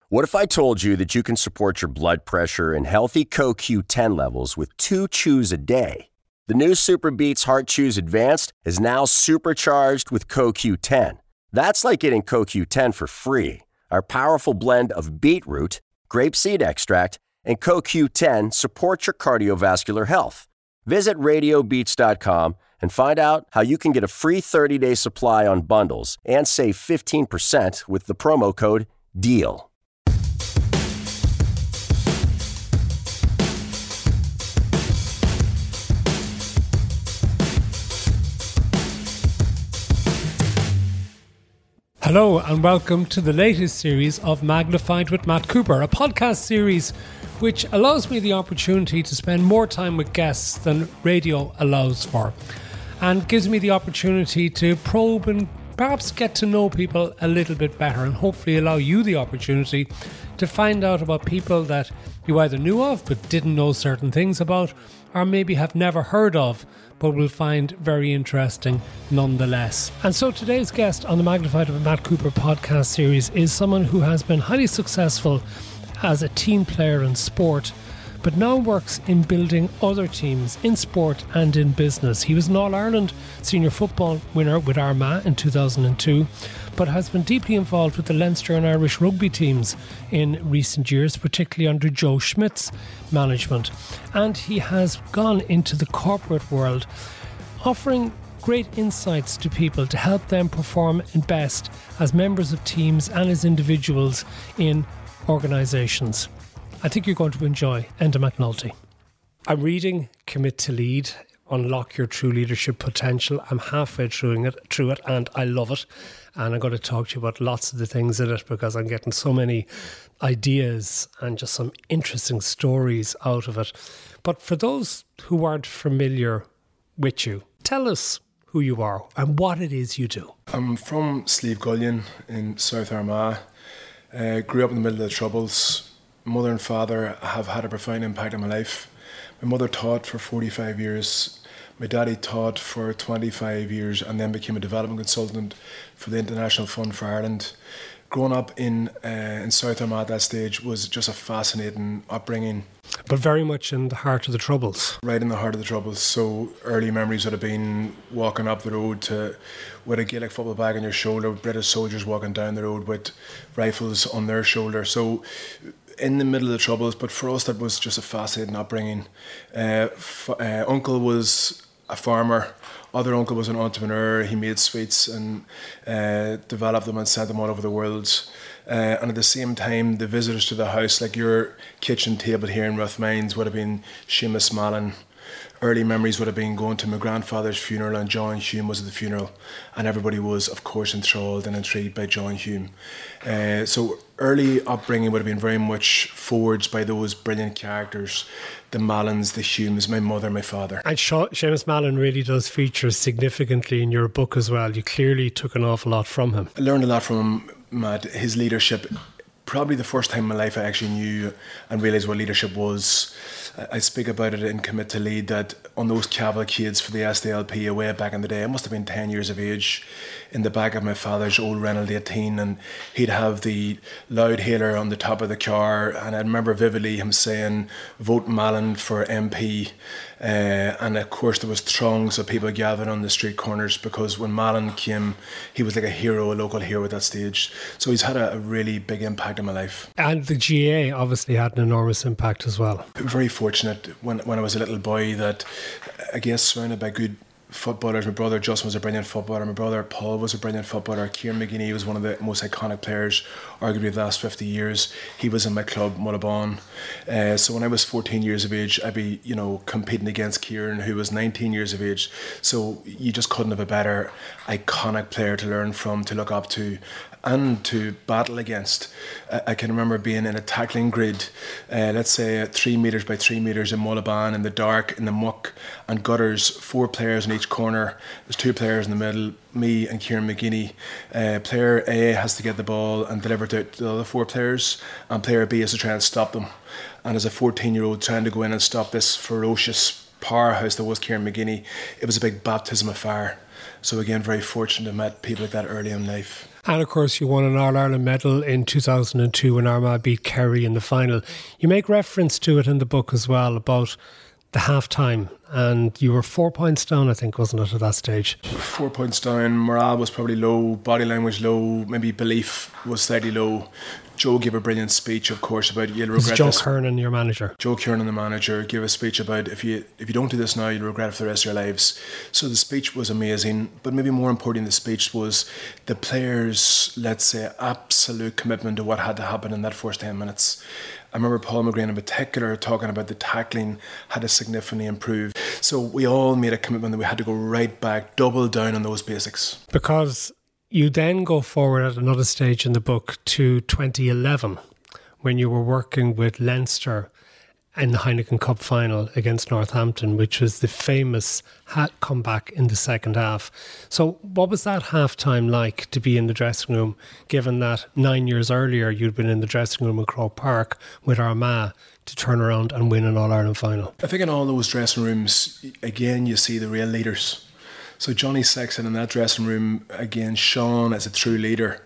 What if I told you that you can support your blood pressure and healthy CoQ10 levels with 2 chews a day? The new Super Beats Heart Chews Advanced is now supercharged with CoQ10. That's like getting CoQ10 for free. Our powerful blend of beetroot, grapeseed extract, and CoQ10 supports your cardiovascular health. Visit RadioBeats.com and find out how you can get a free 30-day supply on bundles and save 15% with the promo code DEAL. Hello and welcome to the latest series of Magnified with Matt Cooper, a podcast series which allows me the opportunity to spend more time with guests than radio allows for, and gives me the opportunity to probe and perhaps get to know people a little bit better, and hopefully allow you the opportunity to find out about people that you either knew of but didn't know certain things about, or maybe have never heard of but will find very interesting nonetheless. And so today's guest on the Magnified with Matt Cooper podcast series is someone who has been highly successful as a team player in sport, but now works in building other teams in sport and in business. He was an All-Ireland senior football winner with Armagh in 2002, but has been deeply involved with the Leinster and Irish rugby teams in recent years, particularly under Joe Schmidt's management. And he has gone into the corporate world, offering great insights to people to help them perform best as members of teams and as individuals in organisations. I think you're going to enjoy Enda McNulty. I'm reading Commit to Lead, Unlock Your True Leadership Potential. I'm halfway through it and I love it. And I'm going to talk to you about lots of the things in it because I'm getting so many ideas and just some interesting stories out of it. But for those who aren't familiar with you, tell us who you are and what it is you do. I'm from Slieve Gullion in South Armagh. Grew up in the middle of the Troubles. Mother and father have had a profound impact on my life. My mother taught for 45 years. My daddy taught for 25 years and then became a development consultant for the International Fund for Ireland. Growing up in South Armagh at that stage was just a fascinating upbringing. But very much in the heart of the Troubles. Right in the heart of the Troubles. So early memories would have been walking up the road with a Gaelic football bag on your shoulder, with British soldiers walking down the road with rifles on their shoulder. So in the middle of the Troubles, but for us that was just a fascinating upbringing. Uncle was a farmer. Other uncle was an entrepreneur. He made sweets and developed them and sent them all over the world. And at the same time, the visitors to the house, like your kitchen table here in Rathmines, would have been Seamus Mallon. Early memories would have been going to my grandfather's funeral, and John Hume was at the funeral, and everybody was, of course, enthralled and intrigued by John Hume. So early upbringing would have been very much forged by those brilliant characters, the Mallons, the Humes, my mother, my father. And Seamus Mallon really does feature significantly in your book as well. You clearly took an awful lot from him. I learned a lot from him, Matt. His leadership, probably the first time in my life I actually knew and realised what leadership was. I speak about it in Commit to Lead, that on those cavalcades for the SDLP way back in the day, I must have been 10 years of age, in the back of my father's old Renault 18, and he'd have the loud hailer on the top of the car, and I remember vividly him saying, "Vote Mallon for MP." And of course there was throngs of people gathered on the street corners, because when Mallon came, he was like a hero, a local hero at that stage. So he's had a really big impact on my life. And the GA obviously had an enormous impact as well. Very fortunate when I was a little boy that, I guess, surrounded by good footballers. My brother Justin was a brilliant footballer. My brother Paul was a brilliant footballer. Kieran McGuinney was one of the most iconic players, arguably of the last 50 years. He was in my club, Mullabon. So when I was 14 years of age, I'd be, competing against Kieran, who was 19 years of age. So you just couldn't have a better iconic player to learn from, to look up to, and to battle against. I can remember being in a tackling grid, let's say 3 metres by 3 metres in Mullabon, in the dark, in the muck and gutters, 4 players in each corner. There's 2 players in the middle, me and Kieran McGuinney. Player A has to get the ball and deliver it to the other 4 players, and player B has to try and stop them. And as a 14-year-old trying to go in and stop this ferocious powerhouse that was Kieran McGuinney, it was a big baptism of fire. So again, very fortunate to have met people like that early in life. And of course, you won an All-Ireland medal in 2002 when Armagh beat Kerry in the final. You make reference to it in the book as well about the half-time, and you were 4 points down, I think, wasn't it, at that stage? 4 points down, morale was probably low, body language low, maybe belief was slightly low. Joe gave a brilliant speech, of course, about you'll regret Joe this. Kernan, your manager. Joe Kernan, the manager, gave a speech about if you don't do this now, you'll regret it for the rest of your lives. So the speech was amazing, but maybe more important than the speech was the players', let's say, absolute commitment to what had to happen in that first 10 minutes. I remember Paul McGrain in particular talking about the tackling had to significantly improve. So we all made a commitment that we had to go right back, double down on those basics. Because you then go forward at another stage in the book to 2011 when you were working with Leinster in the Heineken Cup final against Northampton, which was the famous comeback in the second half. So what was that half-time like to be in the dressing room, given that 9 years earlier you'd been in the dressing room in Croke Park with Armagh to turn around and win an All-Ireland final? I think in all those dressing rooms, again, you see the real leaders. So Johnny Sexton in that dressing room, again, Sean as a true leader.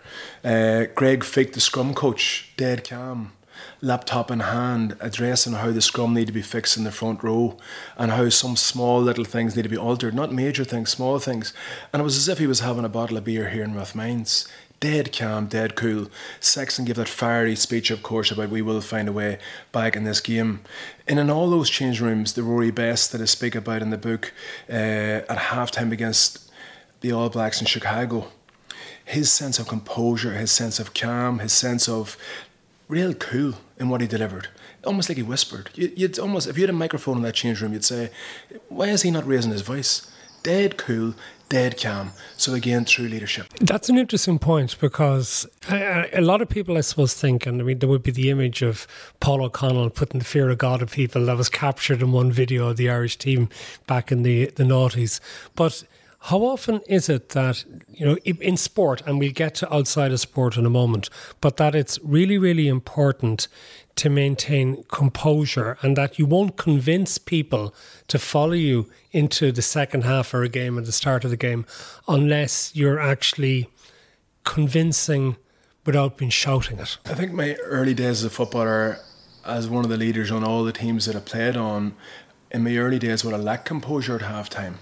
Greg Fick, the scrum coach, dead calm, laptop in hand, addressing how the scrum need to be fixed in the front row and how some small little things need to be altered, not major things, small things. And it was as if he was having a bottle of beer here in Rathmines. Dead calm, dead cool. Sexton gave that fiery speech, of course, about we will find a way back in this game. And in all those change rooms, the Rory Best that I speak about in the book at halftime against the All Blacks in Chicago, his sense of composure, his sense of calm, his sense of real cool in what he delivered, almost like he whispered. You'd almost, if you had a microphone in that change room, you'd say, why is he not raising his voice? Dead cool, dead calm. So again, true leadership. That's an interesting point, because a lot of people, I suppose, think, and I mean, there would be the image of Paul O'Connell putting the fear of God of people that was captured in one video of the Irish team back in the noughties. But how often is it that, you know, in sport, and we'll get to outside of sport in a moment, but that it's really, really important to maintain composure and that you won't convince people to follow you into the second half or a game at the start of the game unless you're actually convincing without being shouting it? I think my early days as a footballer, as one of the leaders on all the teams that I played on, in my early days would have lacked composure at halftime.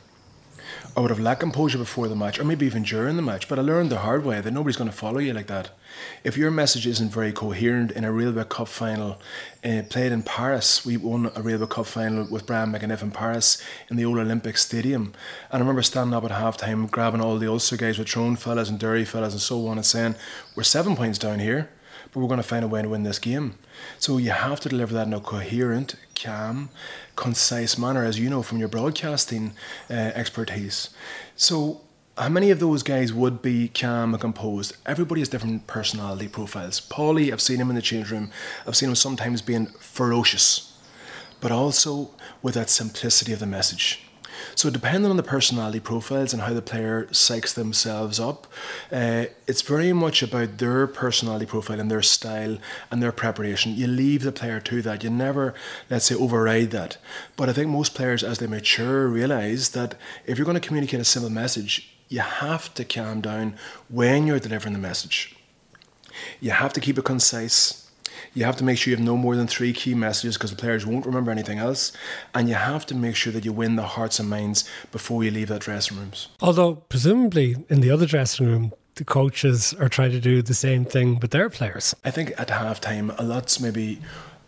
I would have lacked composure before the match, or maybe even during the match, but I learned the hard way that nobody's going to follow you like that. If your message isn't very coherent in a Railway Cup final, played in Paris, we won a Railway Cup final with Brian McAniff in Paris in the old Olympic Stadium. And I remember standing up at half-time, grabbing all the Ulster guys with Tyrone fellas and Derry fellas and so on, and saying, we're 7 points down here, but we're going to find a way to win this game. So you have to deliver that in a coherent, calm, concise manner, as you know from your broadcasting expertise. So how many of those guys would be calm and composed? Everybody has different personality profiles. Paulie, I've seen him in the change room. I've seen him sometimes being ferocious, but also with that simplicity of the message. So depending on the personality profiles and how the player psychs themselves up, it's very much about their personality profile and their style and their preparation. You leave the player to that. You never, let's say, override that. But I think most players, as they mature, realise that if you're going to communicate a simple message, you have to calm down when you're delivering the message. You have to keep it concise. You have to make sure you have no more than 3 key messages, because the players won't remember anything else. And you have to make sure that you win the hearts and minds before you leave that dressing rooms. Although, presumably, in the other dressing room, the coaches are trying to do the same thing with their players. I think at halftime, a lot's maybe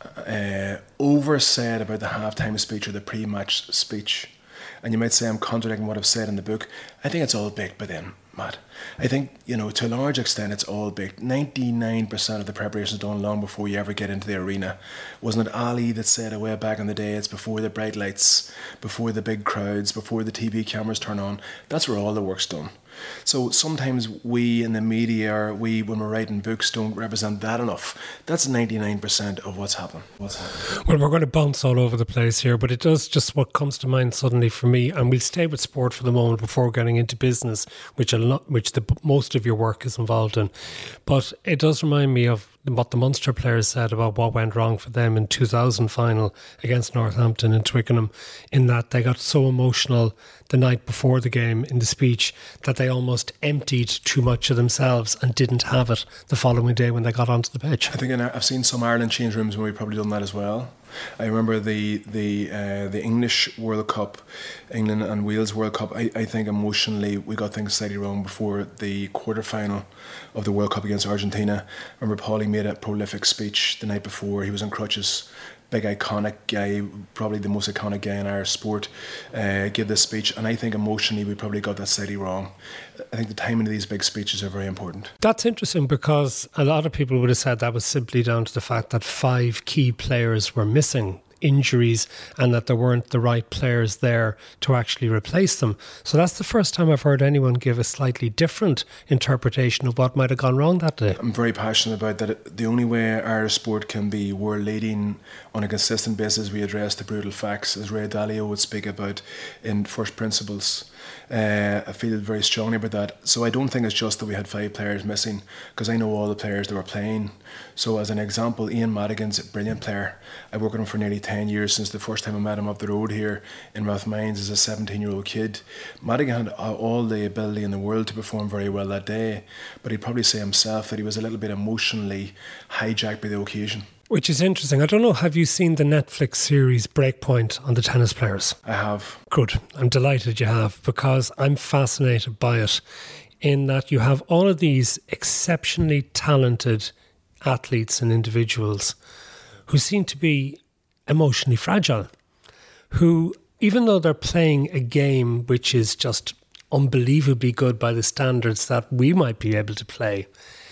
oversaid about the halftime speech or the pre-match speech. And you might say I'm contradicting what I've said in the book. I think it's all baked by then, Matt. I think, you know, to a large extent it's all baked. 99% of the preparation is done long before you ever get into the arena. Wasn't it Ali that said way back in the day, it's before the bright lights, before the big crowds, before the TV cameras turn on? That's where all the work's done. So sometimes we in the media, when we're writing books, don't represent that enough. That's 99% of what's happening. Well, we're going to bounce all over the place here, but it does just what comes to mind suddenly for me, and we'll stay with sport for the moment before getting into business, which most of your work is involved in. But it does remind me of what the Munster players said about what went wrong for them in 2000 final against Northampton in Twickenham, in that they got so emotional the night before the game in the speech that they almost emptied too much of themselves and didn't have it the following day when they got onto the pitch. I think I've seen some Ireland change rooms where we've probably done that as well. I remember the English World Cup, England and Wales World Cup. I think emotionally we got things slightly wrong before the quarter-final of the World Cup against Argentina. I remember Paulie made a prolific speech the night before. He was on crutches. Big iconic guy, probably the most iconic guy in our sport, gave this speech, and I think emotionally we probably got that slightly wrong. I think the timing of these big speeches are very important. That's interesting, because a lot of people would have said that was simply down to the fact that 5 key players were missing, injuries, and that there weren't the right players there to actually replace them. So that's the first time I've heard anyone give a slightly different interpretation of what might have gone wrong that day. I'm very passionate about that. The only way our sport can be world leading on a consistent basis, we address the brutal facts, as Ray Dalio would speak about in First Principles. I feel very strongly about that. So I don't think it's just that we had 5 players missing, because I know all the players that were playing. So as an example, Ian Madigan's a brilliant player. I worked with him for nearly 10 years, since the first time I met him up the road here in Rathmines as a 17-year-old kid. Madigan had all the ability in the world to perform very well that day, but he'd probably say himself that he was a little bit emotionally hijacked by the occasion. Which is interesting. I don't know, have you seen the Netflix series Breakpoint on the tennis players? I have. Good. I'm delighted you have, because I'm fascinated by it, in that you have all of these exceptionally talented athletes and individuals who seem to be emotionally fragile, who, even though they're playing a game which is just unbelievably good by the standards that we might be able to play,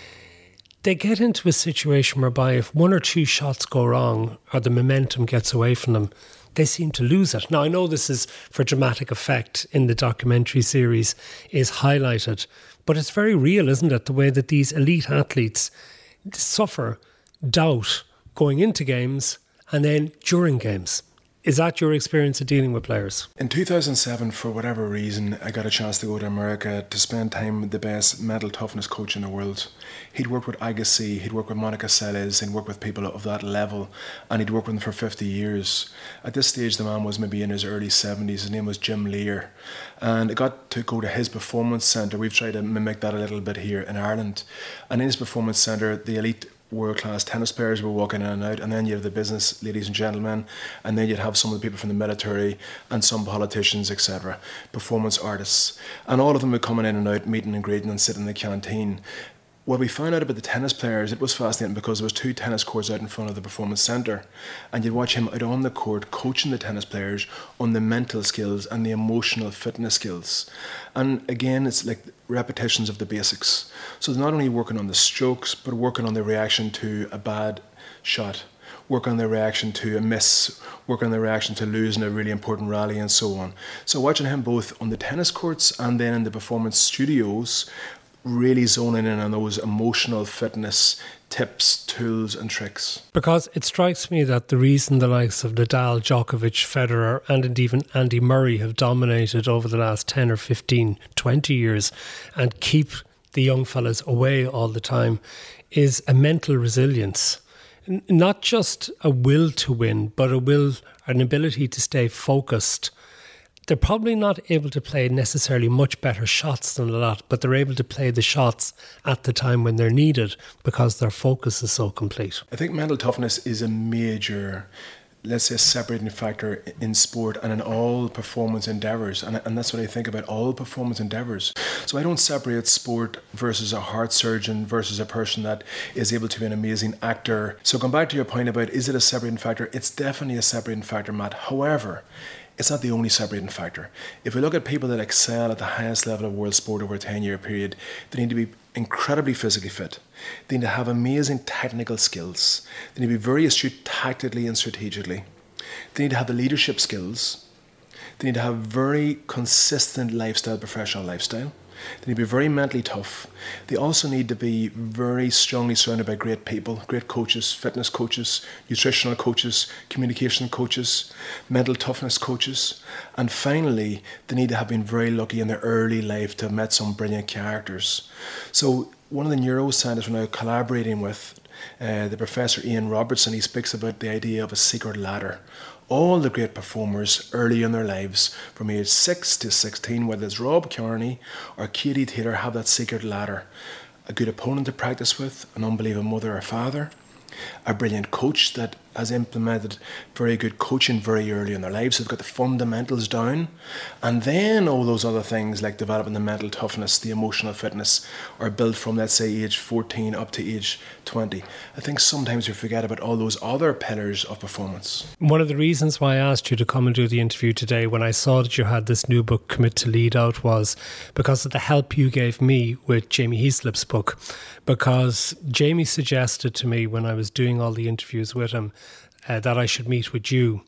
they get into a situation whereby if 1 or 2 shots go wrong or the momentum gets away from them, they seem to lose it. Now, I know this is for dramatic effect in the documentary series is highlighted, but it's very real, isn't it? The way that these elite athletes suffer doubt going into games and then during games. Is that your experience of dealing with players? In 2007, for whatever reason, I got a chance to go to America to spend time with the best mental toughness coach in the world. He'd worked with Agassi, he'd worked with Monica Seles, he'd worked with people of that level, and he'd worked with them for 50 years. At this stage, the man was maybe in his early 70s. His name was Jim Lear. And I got to go to his performance centre. We've tried to mimic that a little bit here in Ireland. And in his performance centre, the elite world-class tennis players were walking in and out, and then you have the business ladies and gentlemen, and then you'd have some of the people from the military and some politicians, etc., performance artists, and all of them were coming in and out, meeting and greeting and sitting in the canteen. What we found out about the tennis players, it was fascinating, because there was 2 tennis courts out in front of the performance centre, and you'd watch him out on the court coaching the tennis players on the mental skills and the emotional fitness skills. And again, it's like repetitions of the basics. So they're not only working on the strokes, but working on the reaction to a bad shot, work on the reaction to a miss, work on the reaction to losing a really important rally, and so on. So watching him both on the tennis courts and then in the performance studios, really zoning in on those emotional fitness tips, tools and tricks. Because it strikes me that the reason the likes of Nadal, Djokovic, Federer and indeed even Andy Murray have dominated over the last 10 or 15, 20 years and keep the young fellas away all the time is a mental resilience. Not just a will to win, but an ability to stay focused. They're probably not able to play necessarily much better shots than a lot, but they're able to play the shots at the time when they're needed because their focus is so complete. I think mental toughness is a major, let's say, separating factor in sport and in all performance endeavours. And that's what I think about all performance endeavours. So I don't separate sport versus a heart surgeon versus a person that is able to be an amazing actor. So going back to your point about, is it a separating factor? It's definitely a separating factor, Matt. However, it's not the only separating factor. If we look at people that excel at the highest level of world sport over a 10-year period, they need to be incredibly physically fit. They need to have amazing technical skills. They need to be very astute tactically and strategically. They need to have the leadership skills. They need to have very consistent lifestyle, professional lifestyle. They need to be very mentally tough. They also need to be very strongly surrounded by great people, great coaches, fitness coaches, nutritional coaches, communication coaches, mental toughness coaches. And finally, they need to have been very lucky in their early life to have met some brilliant characters. So one of the neuroscientists we're now collaborating with the Professor Ian Robertson, he speaks about the idea of a secret ladder. All the great performers early in their lives, from age 6 to 16, whether it's Rob Kearney or Katie Taylor, have that secret ladder. A good opponent to practice with, an unbelievable mother or father, a brilliant coach that has implemented very good coaching very early in their lives, so they've got the fundamentals down, and then all those other things like developing the mental toughness, the emotional fitness, are built from, let's say, age 14 up to age 20. I think sometimes we forget about all those other pillars of performance. One of the reasons why I asked you to come and do the interview today when I saw that you had this new book, Commit to Lead Out, was because of the help you gave me with Jamie Heaslip's book. Because Jamie suggested to me when I was doing all the interviews with him that I should meet with you.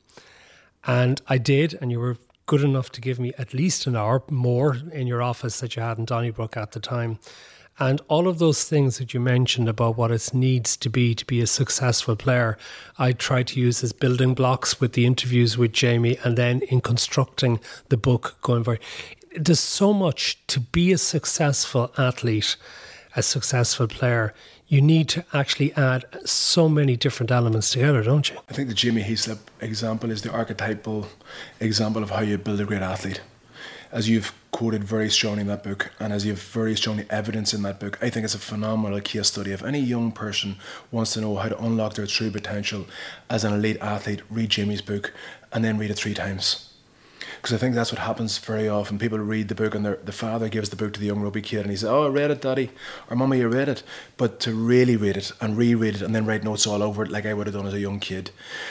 And I did, and you were good enough to give me at least an hour more in your office that you had in Donnybrook at the time. And all of those things that you mentioned about what it needs to be a successful player, I tried to use as building blocks with the interviews with Jamie, and then in constructing the book going forward. There's so much to be a successful athlete, a successful player. You need to actually add so many different elements together, don't you? I think the Jamie Heaslip example is the archetypal example of how you build a great athlete. As you've quoted very strongly in that book, and as you have very strongly evidence in that book, I think it's a phenomenal case study. If any young person wants to know how to unlock their true potential as an elite athlete, read Jamie's book and then read it 3 times. Because I think that's what happens very often. People read the book and the father gives the book to the young rugby kid and he says, "Oh, I read it, Daddy," or "Mummy, you read it." But to really read it and reread it and then write notes all over it like I would have done as a young kid.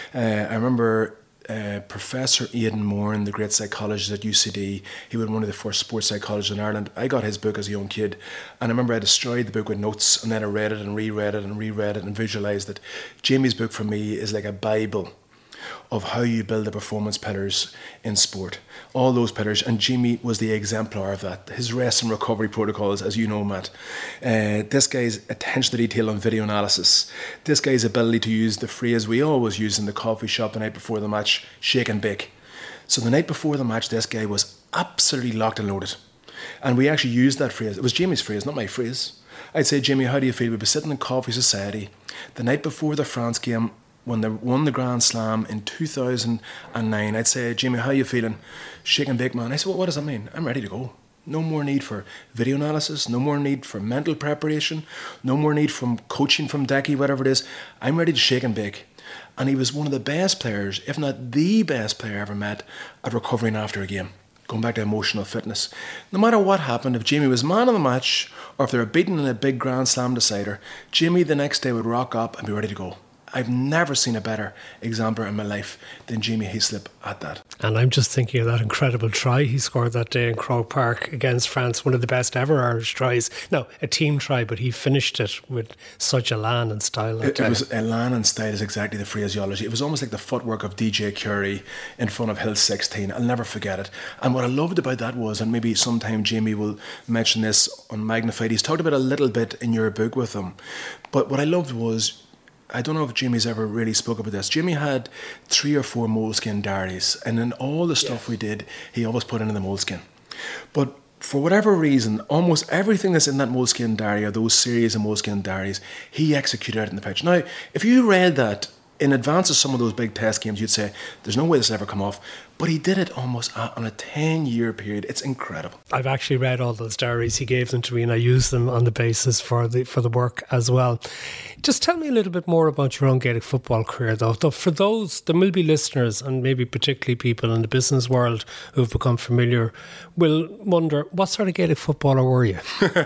I remember Professor Aidan Moran, the great psychologist at UCD, he was one of the first sports psychologists in Ireland. I got his book as a young kid, and I remember I destroyed the book with notes, and then I read it and reread it and reread it and visualised it. Jamie's book for me is like a Bible of how you build the performance pillars in sport. All those pillars, and Jamie was the exemplar of that. His rest and recovery protocols, as you know, Matt. This guy's attention to detail on video analysis. This guy's ability to use the phrase we always use in the coffee shop the night before the match, shake and bake. So the night before the match, this guy was absolutely locked and loaded. And we actually used that phrase. It was Jamie's phrase, not my phrase. I'd say, "Jamie, how do you feel?" We'd be sitting in Coffee Society the night before the France game, when they won the Grand Slam in 2009, I'd say, "Jamie, how are you feeling?" "Shake and bake, man." I said, "Well, what does that mean?" "I'm ready to go. No more need for video analysis, no more need for mental preparation, no more need from coaching from Decky, whatever it is. I'm ready to shake and bake." And he was one of the best players, if not the best player I ever met, at recovering after a game. Going back to emotional fitness. No matter what happened, if Jamie was man of the match, or if they were beaten in a big Grand Slam decider, Jamie the next day would rock up and be ready to go. I've never seen a better exemplar in my life than Jamie Heaslip at that. And I'm just thinking of that incredible try he scored that day in Croke Park against France, one of the best ever Irish tries. No, a team try, but he finished it with such elan and style. It was elan and style is exactly the phraseology. It was almost like the footwork of DJ Curry in front of Hill 16. I'll never forget it. And what I loved about that was, and maybe sometime Jamie will mention this on Magnified, he's talked about it a little bit in your book with him. But what I loved was, I don't know if Jamie's ever really spoke about this. Jamie had 3 or 4 moleskin diaries, and in all the stuff we did, he always put into the moleskin. But for whatever reason, almost everything that's in that moleskin diary, or those series of moleskin diaries, he executed it in the pitch. Now, if you read that in advance of some of those big test games, you'd say, "There's no way this will ever come off." But he did it almost on a 10-year period. It's incredible. I've actually read all those diaries. He gave them to me and I used them on the basis for the work as well. Just tell me a little bit more about your own Gaelic football career, though. For those, there will be listeners, and maybe particularly people in the business world who've become familiar, will wonder, what sort of Gaelic footballer were you?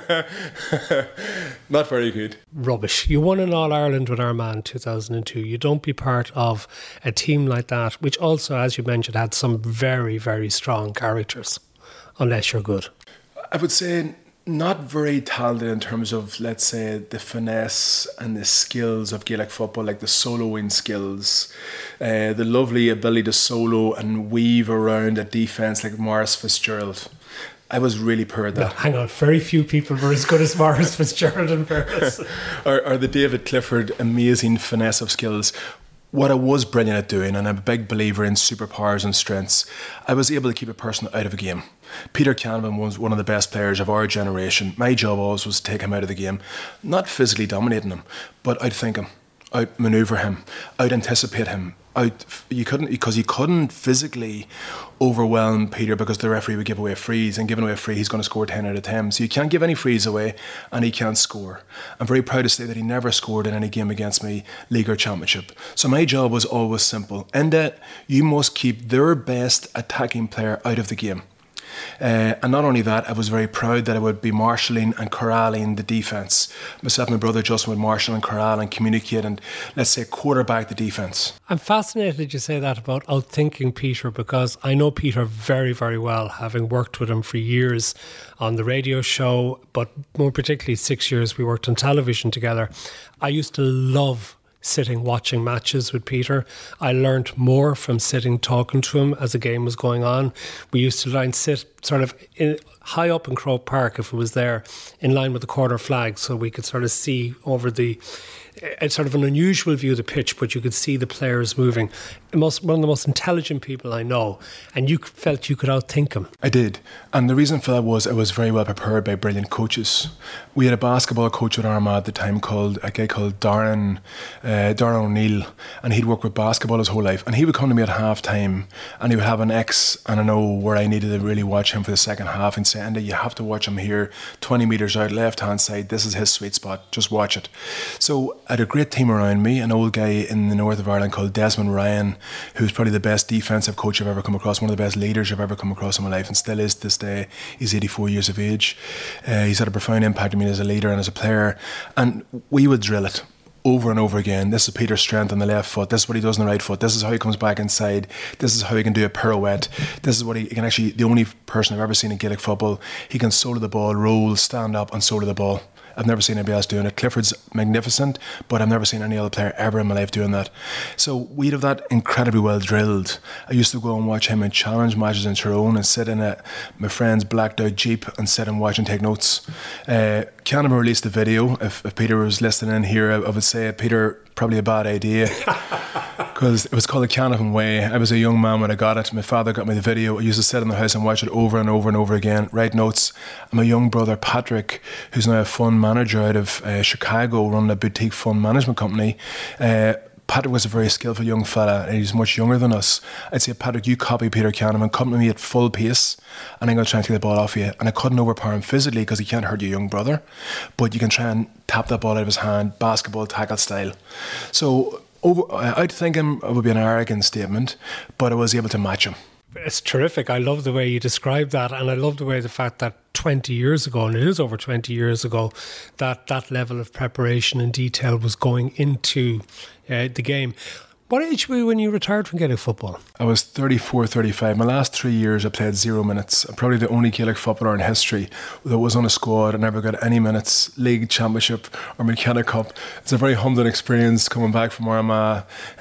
Not very good. Rubbish. You won an All-Ireland with Armagh in 2002. You don't be part of a team like that, which also, as you mentioned, had some very, very strong characters, unless you're good. I would say not very talented in terms of, let's say, the finesse and the skills of Gaelic football, like the soloing skills, the lovely ability to solo and weave around a defence like Maurice Fitzgerald. I was really poor at that. No, hang on, very few people were as good as Maurice Fitzgerald in fairness. or the David Clifford amazing finesse of skills. what I was brilliant at doing, and I'm a big believer in superpowers and strengths, I was able to keep a person out of a game. Peter Canavan was one of the best players of our generation. My job always was to take him out of the game, not physically dominating him, but outthink him, outmaneuver him, out-anticipate him. You couldn't physically overwhelm Peter because the referee would give away a freeze, and giving away a free, he's going to score 10 out of 10. So you can't give any frees away, and he can't score. I'm very proud to say that he never scored in any game against me, league or championship. So my job was always simple. In that, you must keep their best attacking player out of the game. And not only that, I was very proud that I would be marshalling and corralling the defence. Myself and my brother Justin would marshal and corral and communicate and, let's say, quarterback the defence. I'm fascinated you say that about outthinking Peter, because I know Peter very, very well, having worked with him for years on the radio show, but more particularly 6 years we worked on television together. I used to love sitting watching matches with Peter. I learned more from sitting talking to him as the game was going on. We used to sit sort of high up in Croke Park, if it was there, in line with the quarter flag, so we could sort of see over it's sort of an unusual view of the pitch, but you could see the players moving. One of the most intelligent people I know, and you felt you could outthink him. I did, and the reason for that was I was very well prepared by brilliant coaches. We had a basketball coach at Armagh at the time called Darren O'Neill, and he'd worked with basketball his whole life, and he would come to me at half time and he would have an X and an O where I needed to really watch him for the second half and say, Andy, you have to watch him here, 20 metres out, left hand side, this is his sweet spot, just watch it. So I had a great team around me, an old guy in the north of Ireland called Desmond Ryan, who's probably the best defensive coach I've ever come across, one of the best leaders I've ever come across in my life, and still is to this day. He's 84 years of age. He's had a profound impact on me as a leader and as a player, and we would drill it over and over again. This is Peter's strength on the left foot, this is what he does on the right foot, this is how he comes back inside, this is how he can do a pirouette, this is what he can actually, the only person I've ever seen in Gaelic football, he can solo the ball, roll, stand up and solo the ball. I've never seen anybody else doing it. Clifford's magnificent, but I've never seen any other player ever in my life doing that. So we'd have that incredibly well drilled. I used to go and watch him in challenge matches in Tyrone and sit in my friend's blacked out Jeep and sit and watch and take notes. Canavan released a video. If Peter was listening in here, I would say, Peter, probably a bad idea. Because it was called the Canavan Way. I was a young man when I got it. My father got me the video. I used to sit in the house and watch it over and over and over again, write notes. And my young brother Patrick, who's now a fund manager out of Chicago, running a boutique fund management company, Patrick was a very skillful young fella, and he's much younger than us. I'd say, Patrick, you copy Peter Canavan, come to me at full pace, and I'm going to try and take the ball off you. And I couldn't overpower him physically because he can't hurt your young brother, but you can try and tap that ball out of his hand, basketball tackle style. So I'd think him, it would be an arrogant statement, but I was able to match him. It's terrific. I love the way you describe that, and I love the way the fact that 20 years ago, and it is over 20 years ago, that level of preparation and detail was going into the game. What age were you when you retired from Gaelic football? I was 34, 35. My last 3 years I played 0 minutes. I'm probably the only Gaelic footballer in history that was on a squad and never got any minutes, league, championship or McKenna Cup. It's a very humbling experience coming back from Armagh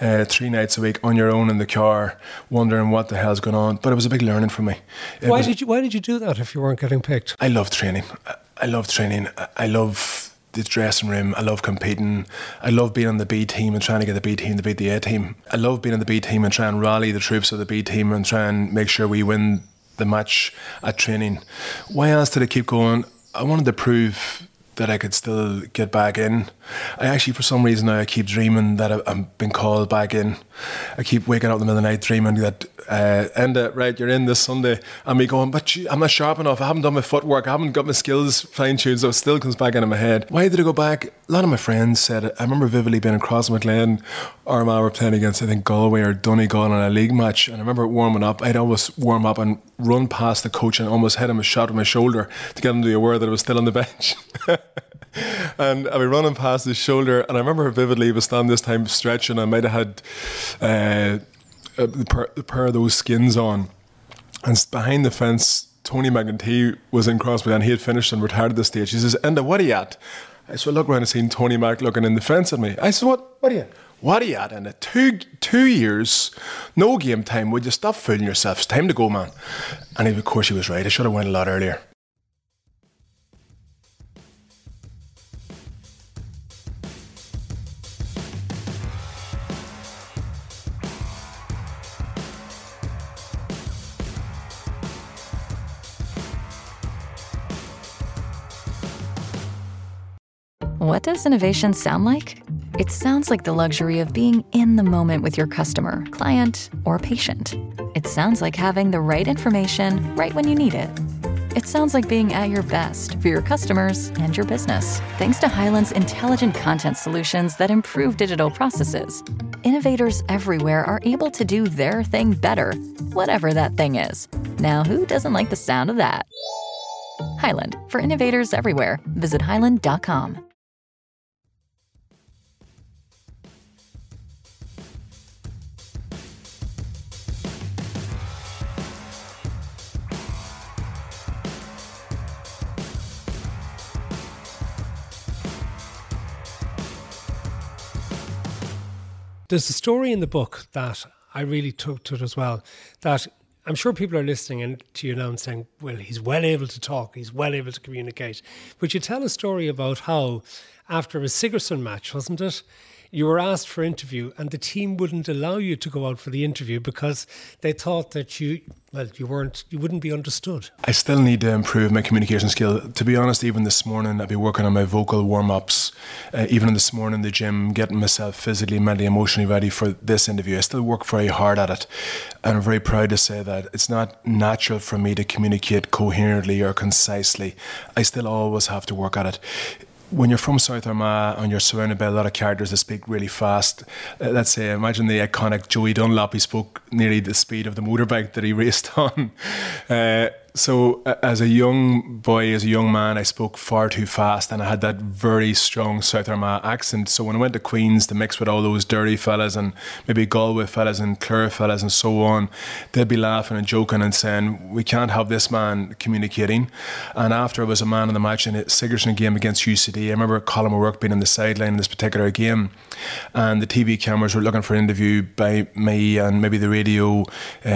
3 nights a week on your own in the car, wondering what the hell's going on. But it was a big learning for me. Why did you do that if you weren't getting picked? I love training. I love the dressing room. I love competing. I love being on the B team and trying to get the B team to beat the A team. I love being on the B team and try and rally the troops of the B team and try and make sure we win the match at training. Why else did I keep going? I wanted to prove that I could still get back in. I actually, for some reason now, I keep dreaming that I've been called back in. I keep waking up in the middle of the night dreaming that, Enda, right, you're in this Sunday. And me going, but I'm not sharp enough. I haven't done my footwork. I haven't got my skills fine-tuned, so it still comes back into my head. Why did I go back? A lot of my friends said it. I remember vividly being in Crossmaglen. Armagh were playing against, I think, Galway or Donegal in a league match. And I remember warming up. I'd always warm up and run past the coach and almost hit him a shot with my shoulder to get him to be aware that I was still on the bench. And I'd be running past his shoulder, and I remember vividly he was standing this time stretching. I might have had the pair of those skins on, and behind the fence Tony McEntee was in Crossmaglen, and he had finished and retired at this stage. He says, Enda, what are you at? I said, look around and seen Tony Mac looking in the fence at me. I said, what are you? What are you at? And 2 years, no game time. Would you stop fooling yourself? It's time to go, man. And of course he was right. I should have went a lot earlier. What does innovation sound like? It sounds like the luxury of being in the moment with your customer, client, or patient. It sounds like having the right information right when you need it. It sounds like being at your best for your customers and your business. Thanks to Hyland's intelligent content solutions that improve digital processes, innovators everywhere are able to do their thing better, whatever that thing is. Now, who doesn't like the sound of that? Hyland, for innovators everywhere. Visit hyland.com. There's a story in the book that I really took to it as well, that I'm sure people are listening to you now and saying, well, he's well able to talk, he's well able to communicate. But you tell a story about how after a Sigerson match, wasn't it? You were asked for interview and the team wouldn't allow you to go out for the interview because they thought that you wouldn't be understood. I still need to improve my communication skill. To be honest, even this morning, I've been working on my vocal warm-ups. Even this morning in the gym, getting myself physically, mentally, emotionally ready for this interview. I still work very hard at it. And I'm very proud to say that it's not natural for me to communicate coherently or concisely. I still always have to work at it. When you're from South Armagh and you're surrounded by a lot of characters that speak really fast, let's say, imagine the iconic Joey Dunlop, he spoke nearly the speed of the motorbike that he raced on. So as a young boy, as a young man, I spoke far too fast and I had that very strong South Armagh accent. So when I went to Queen's to mix with all those Derry fellas and maybe Galway fellas and Clare fellas and so on, they'd be laughing and joking and saying, we can't have this man communicating. And after I was a man in the match in a Sigerson game against UCD, I remember Colin O'Rourke being on the sideline in this particular game and the TV cameras were looking for an interview by me and maybe the radio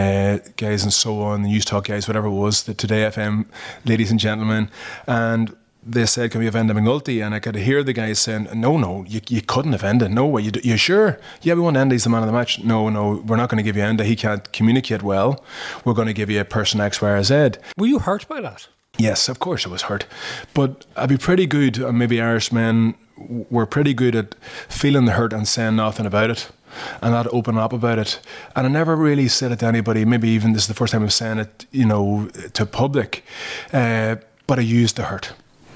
guys and so on, the News Talk guys, whatever it was, the Today FM ladies and gentlemen, and they said, can we have Enda McNulty? And I could hear the guys saying, no, you couldn't have Enda. No way, you sure? Yeah, we want Enda, he's the man of the match. No, we're not going to give you Enda, he can't communicate well. We're going to give you a person X, Y or Z. Were you hurt by that? Yes, of course I was hurt. But I'd be pretty good, maybe Irish men were pretty good at feeling the hurt and saying nothing about it. And not open up about it. And I never really said it to anybody, maybe even this is the first time I'm saying it, to public. But I used the hurt.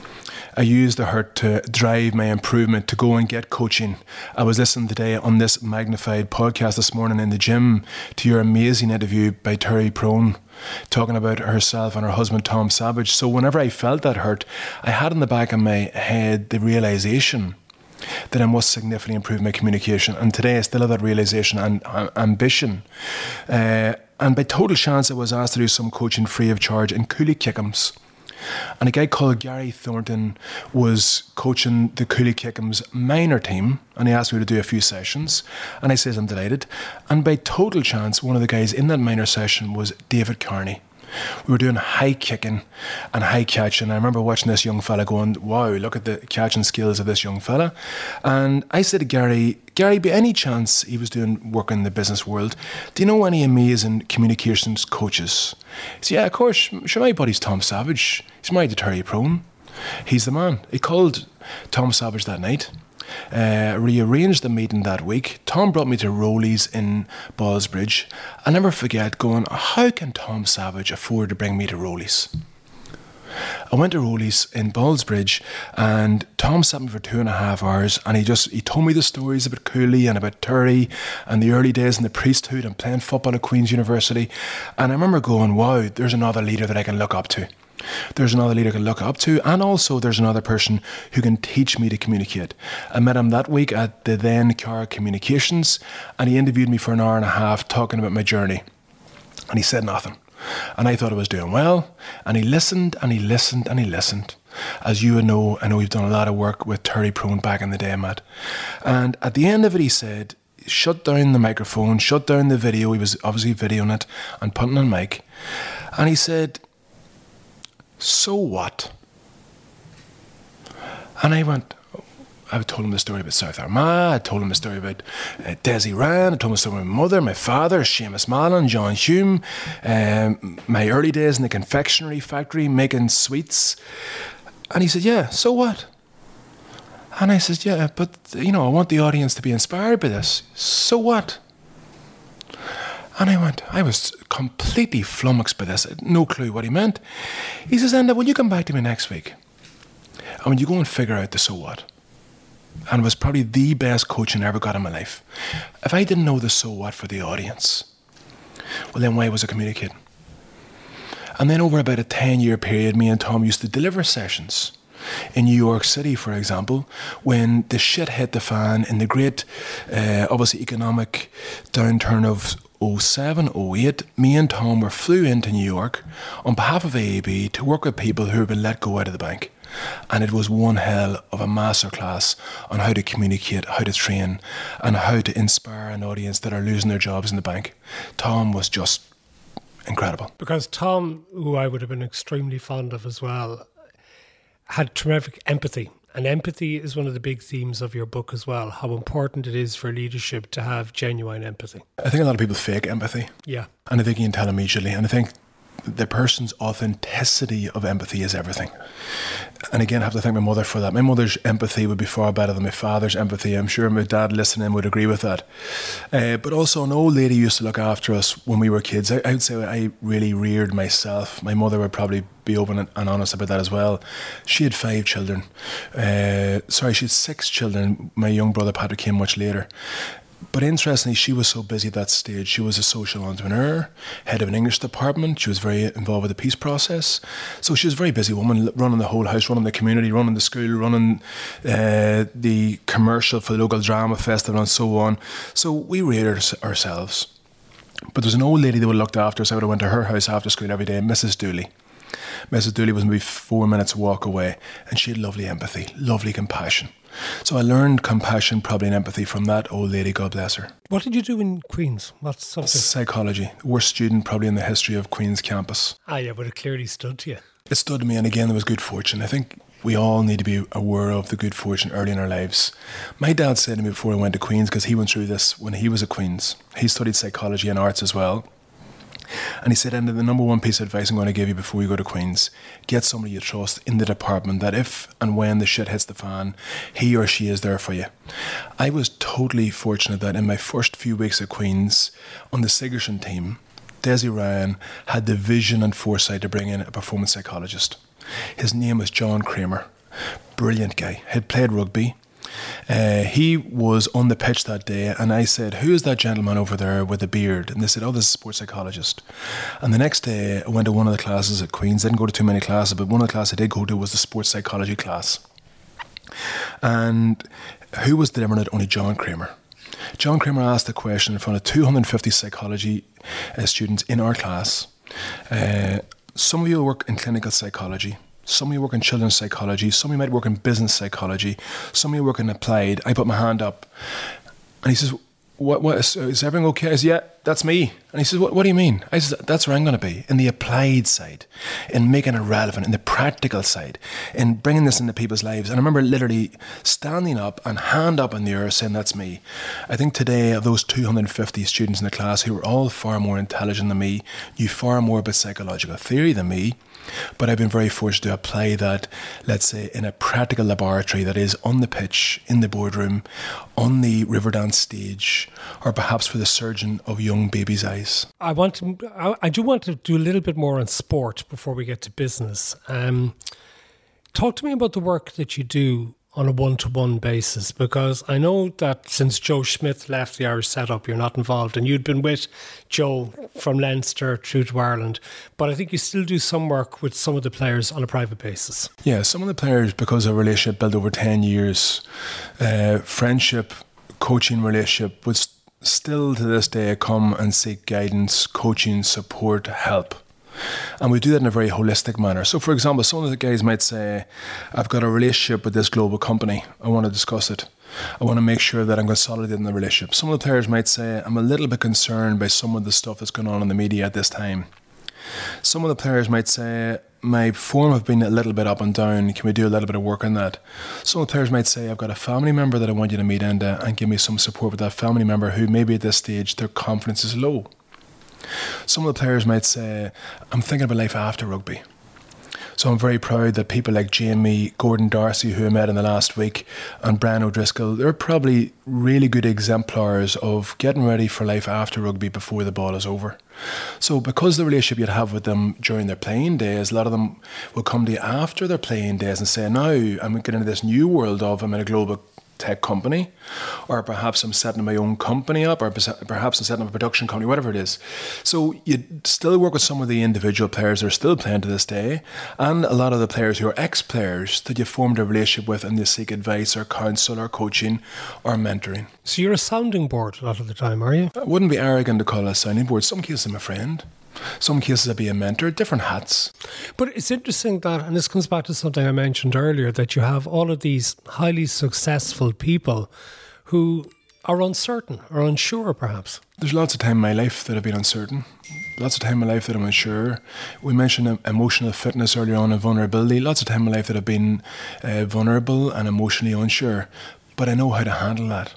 I used the hurt to drive my improvement, to go and get coaching. I was listening today on this magnified podcast this morning in the gym to your amazing interview by Terry Prone, talking about herself and her husband Tom Savage. So whenever I felt that hurt, I had in the back of my head the realisation that I must significantly improve my communication. And today I still have that realisation and ambition. And by total chance, I was asked to do some coaching free of charge in Cooley Kickham's. And a guy called Gary Thornton was coaching the Cooley Kickham's minor team, and he asked me to do a few sessions, and I says I'm delighted. And by total chance, one of the guys in that minor session was David Carney. We were doing high kicking and high catching. I remember watching this young fella going, wow, look at the catching skills of this young fella. And I said to Gary, by any chance, he was doing work in the business world, do you know any amazing communications coaches? He said, yeah, of course. Sure, my buddy's Tom Savage. He's married to Terry Prone. He's the man. He called Tom Savage that night. Rearranged the meeting that week. Tom brought me to Rowley's in Ballsbridge. I'll never forget going, how can Tom Savage afford to bring me to Rowley's? I went to Rowley's in Ballsbridge and Tom sat me for 2.5 hours and he told me the stories about Cooley and about Terry and the early days in the priesthood and playing football at Queen's University. And I remember going, wow, there's another leader that I can look up to. There's another leader I can look up to, and also there's another person who can teach me to communicate. I met him that week at the then Cara Communications, and he interviewed me for 1.5 hours talking about my journey. And he said nothing. And I thought I was doing well, and he listened and he listened and he listened. As you would know, I know you've done a lot of work with Terry Prone back in the day, Matt. And at the end of it, he said, shut down the microphone, shut down the video. He was obviously videoing it and putting on mic. And he said, so what? And I told him the story about South Armagh, I told him the story about Desi Rand, I told him the story about my mother, my father, Seamus Mallon, John Hume, my early days in the confectionery factory making sweets. And he said, yeah, so what? And I says, yeah, but, I want the audience to be inspired by this. So what? And I was completely flummoxed by this. I had no clue what he meant. He says, Enda, will you come back to me next week? And when you go and figure out the so what? And it was probably the best coaching I ever got in my life. If I didn't know the so what for the audience, well, then why was I communicating? And then over about a 10-year period, me and Tom used to deliver sessions in New York City, for example, when the shit hit the fan in the great, obviously, economic downturn of 07, 08, me and Tom flew into New York on behalf of AAB to work with people who had been let go out of the bank. And it was one hell of a masterclass on how to communicate, how to train, and how to inspire an audience that are losing their jobs in the bank. Tom was just incredible. Because Tom, who I would have been extremely fond of as well, had terrific empathy. And empathy is one of the big themes of your book as well, how important it is for leadership to have genuine empathy. I think a lot of people fake empathy. Yeah. And I think you can tell immediately. And I think the person's authenticity of empathy is everything. And again, I have to thank my mother for that. My mother's empathy would be far better than my father's empathy. I'm sure my dad listening would agree with that. But also an old lady used to look after us when we were kids. I would say I really reared myself. My mother would probably be open and honest about that as well. She had 5 children. She had 6 children. My young brother Patrick came much later. But interestingly, she was so busy at that stage. She was a social entrepreneur, head of an English department. She was very involved with the peace process. So she was a very busy woman, running the whole house, running the community, running the school, running the commercial for the local drama festival and so on. So we rated ourselves. But there's an old lady that would have looked after us. I would have went to her house after school every day, Mrs. Dooley. Mrs. Dooley was maybe 4 minutes walk away, and she had lovely empathy, lovely compassion. So I learned compassion, probably, and empathy from that old lady, God bless her. What did you do in Queen's? What subject? Psychology. Worst student probably in the history of Queen's campus. Yeah, but it clearly stood to you. It stood to me, and again, there was good fortune. I think we all need to be aware of the good fortune early in our lives. My dad said to me before I went to Queen's, because he went through this when he was at Queen's. He studied psychology and arts as well. And he said, and the number one piece of advice I'm going to give you before you go to Queen's, get somebody you trust in the department that if and when the shit hits the fan, he or she is there for you. I was totally fortunate that in my first few weeks at Queen's, on the Sigerson team, Desi Ryan had the vision and foresight to bring in a performance psychologist. His name was John Kramer. Brilliant guy. Had played rugby. He was on the pitch that day, and I said, who is that gentleman over there with the beard? And they said, this is a sports psychologist. And the next day I went to one of the classes at Queen's. Didn't go to too many classes, but one of the classes I did go to was the sports psychology class. And who was delivering it? Only John Kramer. John Kramer asked the question in front of 250 psychology students in our class. Some of you work in clinical psychology. Some of you work in children's psychology. Some of you might work in business psychology. Some of you work in applied. I put my hand up. And he says, what is everything okay? I said, yeah, that's me. And he says, what do you mean? I said, that's where I'm going to be, in the applied side, in making it relevant, in the practical side, in bringing this into people's lives. And I remember literally standing up and hand up in the air saying, that's me. I think today of those 250 students in the class who were all far more intelligent than me, knew far more about psychological theory than me, but I've been very fortunate to apply that, let's say, in a practical laboratory that is on the pitch, in the boardroom, on the Riverdance stage, or perhaps for the surgeon of young babies' eyes. I do want to do a little bit more on sport before we get to business. Talk to me about the work that you do on a one-to-one basis, because I know that since Joe Schmidt left the Irish setup, you're not involved, and you'd been with Joe from Leinster through to Ireland, but I think you still do some work with some of the players on a private basis. Yeah, some of the players, because of a relationship built over 10 years, friendship, coaching relationship, would still to this day come and seek guidance, coaching, support, help. And we do that in a very holistic manner. So, for example, some of the guys might say, I've got a relationship with this global company. I want to discuss it. I want to make sure that I'm consolidating the relationship. Some of the players might say, I'm a little bit concerned by some of the stuff that's going on in the media at this time. Some of the players might say, my form have been a little bit up and down. Can we do a little bit of work on that? Some of the players might say, I've got a family member that I want you to meet, Enda, and give me some support with that family member who maybe at this stage their confidence is low. Some of the players might say, I'm thinking about life after rugby. So I'm very proud that people like Jamie, Gordon Darcy, who I met in the last week, and Brian O'Driscoll, they're probably really good exemplars of getting ready for life after rugby before the ball is over. So because the relationship you'd have with them during their playing days, a lot of them will come to you after their playing days and say, now I'm getting into this new world of I'm in a global tech company, or perhaps I'm setting my own company up, or perhaps I'm setting up a production company, whatever it is. So you still work with some of the individual players that are still playing to this day, and a lot of the players who are ex-players that you formed a relationship with and you seek advice or counsel or coaching or mentoring. So you're a sounding board a lot of the time, are you? I wouldn't be arrogant to call it a sounding board. Some cases I'm a friend. Some cases I'd be a mentor, different hats. But it's interesting that, and this comes back to something I mentioned earlier, that you have all of these highly successful people who are uncertain or unsure perhaps. There's lots of time in my life that I've been uncertain. Lots of time in my life that I'm unsure. We mentioned emotional fitness earlier on and vulnerability. Lots of time in my life that I've been vulnerable and emotionally unsure. But I know how to handle that.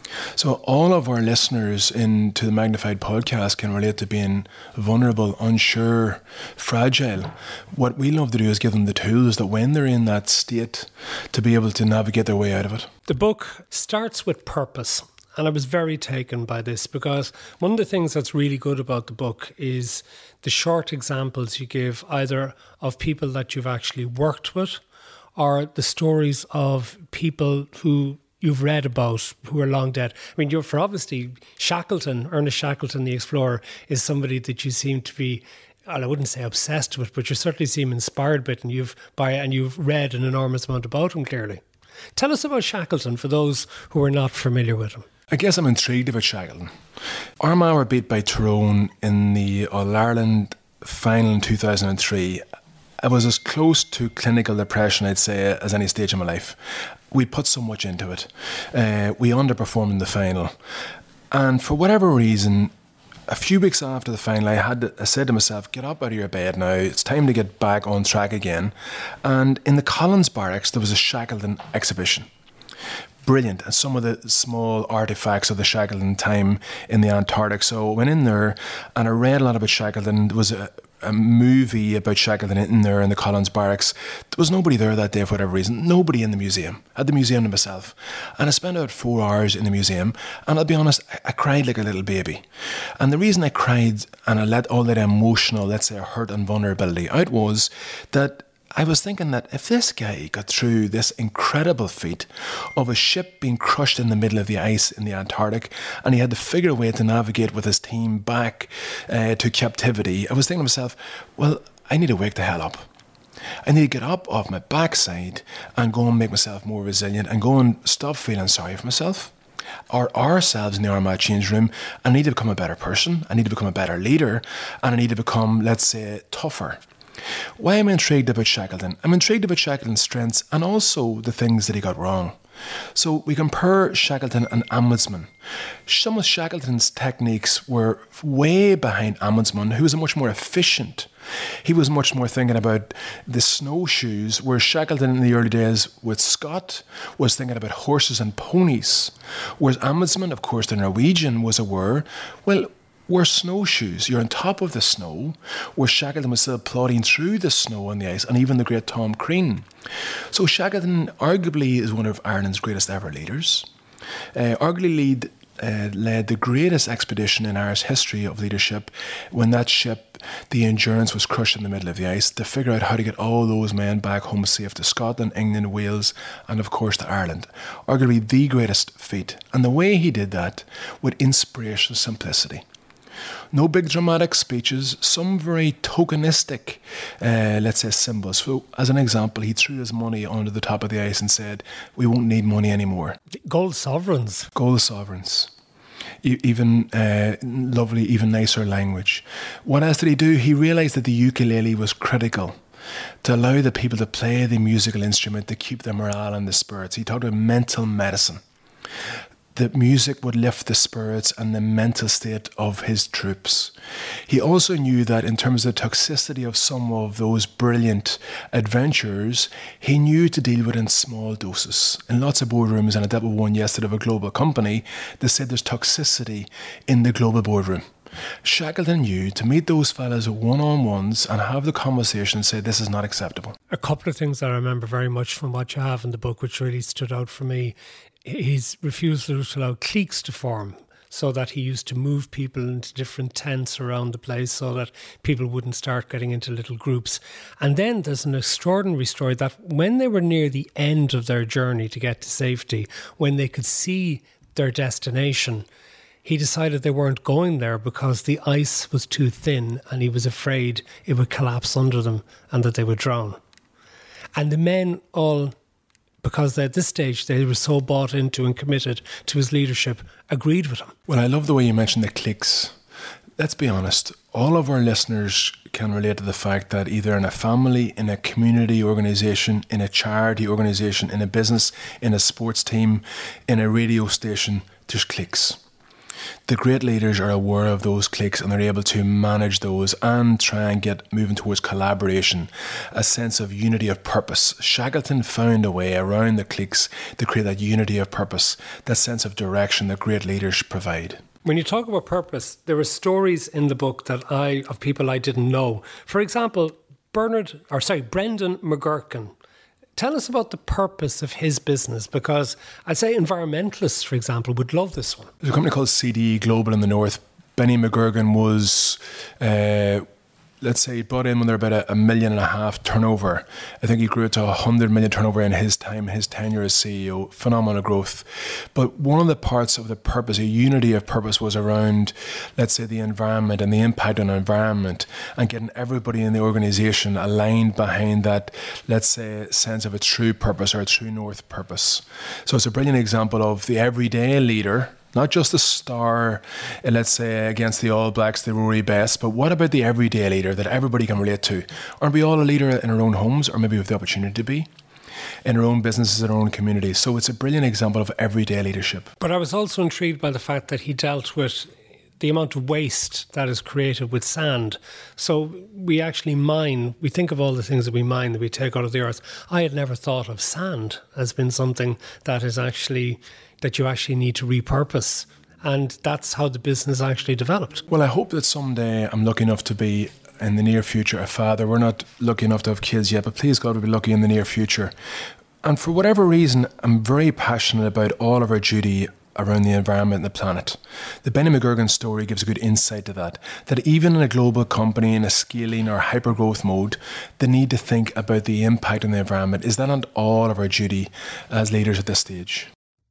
So all of our listeners into the Magnified podcast can relate to being vulnerable, unsure, fragile. What we love to do is give them the tools that when they're in that state to be able to navigate their way out of it. The book starts with purpose. And I was very taken by this because one of the things that's really good about the book is the short examples you give either of people that you've actually worked with or the stories of people who you've read about who are long dead. I mean, for obviously Shackleton, Ernest Shackleton, the explorer, is somebody that you seem to be, well, I wouldn't say obsessed with, but you certainly seem inspired by it, and you've read an enormous amount about him, clearly. Tell us about Shackleton for those who are not familiar with him. I guess I'm intrigued about Shackleton. Armagh were beat by Tyrone in the All-Ireland final in 2003. I was as close to clinical depression, I'd say, as any stage of my life. We put so much into it. We underperformed in the final. And for whatever reason, a few weeks after the final, I said to myself, get up out of your bed now. It's time to get back on track again. And in the Collins Barracks, there was a Shackleton exhibition. Brilliant. And some of the small artifacts of the Shackleton time in the Antarctic. So I went in there and I read a lot about Shackleton. There was a movie about Shackleton in there in the Collins Barracks. There was nobody there that day for whatever reason. Nobody in the museum. I had the museum to myself. And I spent about 4 hours in the museum. And I'll be honest, I cried like a little baby. And the reason I cried and I let all that emotional, let's say, hurt and vulnerability out was that I was thinking that if this guy got through this incredible feat of a ship being crushed in the middle of the ice in the Antarctic and he had to figure a way to navigate with his team back to captivity, I was thinking to myself, well, I need to wake the hell up. I need to get up off my backside and go and make myself more resilient and go and stop feeling sorry for myself or ourselves in the Armagh change room. I need to become a better person. I need to become a better leader, and I need to become, let's say, tougher. Why am I intrigued about Shackleton? I'm intrigued about Shackleton's strengths and also the things that he got wrong. So we compare Shackleton and Amundsen. Some of Shackleton's techniques were way behind Amundsen, who was much more efficient. He was much more thinking about the snowshoes, where Shackleton in the early days with Scott was thinking about horses and ponies. Whereas Amundsen, of course, the Norwegian, was aware, well, we're snowshoes. You're on top of the snow, where Shackleton was still plodding through the snow and the ice, and even the great Tom Crean. So Shackleton arguably is one of Ireland's greatest ever leaders. Arguably led the greatest expedition in Irish history of leadership when that ship, the Endurance, was crushed in the middle of the ice to figure out how to get all those men back home safe to Scotland, England, Wales, and of course to Ireland. Arguably the greatest feat. And the way he did that with inspirational simplicity. No big dramatic speeches, some very tokenistic, let's say, symbols. So, as an example, he threw his money onto the top of the ice and said, we won't need money anymore. Gold sovereigns. Gold sovereigns. Even lovely, even nicer language. What else did he do? He realised that the ukulele was critical to allow the people to play the musical instrument to keep their morale and the spirits. He talked about mental medicine. The music would lift the spirits and the mental state of his troops. He also knew that in terms of the toxicity of some of those brilliant adventures, he knew to deal with it in small doses. In lots of boardrooms, and I dealt with one yesterday of a global company, they said there's toxicity in the global boardroom. Shackleton knew to meet those fellas one-on-ones and have the conversation and say, this is not acceptable. A couple of things that I remember very much from what you have in the book, which really stood out for me, his refusal to allow cliques to form, so that he used to move people into different tents around the place so that people wouldn't start getting into little groups. And then there's an extraordinary story that when they were near the end of their journey to get to safety, when they could see their destination, he decided they weren't going there because the ice was too thin and he was afraid it would collapse under them and that they would drown. And the men all, because at this stage they were so bought into and committed to his leadership, agreed with him. Well, I love the way you mentioned the cliques. Let's be honest, all of our listeners can relate to the fact that either in a family, in a community organisation, in a charity organisation, in a business, in a sports team, in a radio station, there's cliques. The great leaders are aware of those cliques and they're able to manage those and try and get moving towards collaboration, a sense of unity of purpose. Shackleton found a way around the cliques to create that unity of purpose, that sense of direction that great leaders provide. When you talk about purpose, there are stories in the book of people I didn't know. For example, Brendan McGurkin. Tell us about the purpose of his business, because I'd say environmentalists, for example, would love this one. There's a company called CDE Global in the north. Benny McGurkin was, let's say, brought in when they're about $1.5 million turnover. I think he grew it to 100 million turnover in his time, his tenure as CEO. Phenomenal growth. But one of the parts of the purpose, a unity of purpose, was around, let's say, the environment and the impact on the environment and getting everybody in the organisation aligned behind that, let's say, sense of a true purpose or a true north purpose. So it's a brilliant example of the everyday leader, not just the star, let's say, against the All Blacks, the Rory Best, but what about the everyday leader that everybody can relate to? Aren't we all a leader in our own homes, or maybe with the opportunity to be? In our own businesses, in our own communities. So it's a brilliant example of everyday leadership. But I was also intrigued by the fact that he dealt with the amount of waste that is created with sand. So we actually mine, we think of all the things that we mine, that we take out of the earth. I had never thought of sand as being something that is actually, that you actually need to repurpose. And that's how the business actually developed. Well, I hope that someday I'm lucky enough to be, in the near future, a father. We're not lucky enough to have kids yet, but please God, we'll be lucky in the near future. And for whatever reason, I'm very passionate about all of our duty around the environment and the planet. The Benny McGurkin story gives a good insight to that even in a global company in a scaling or hyper-growth mode, they need to think about the impact on the environment. Is that not all of our duty as leaders at this stage?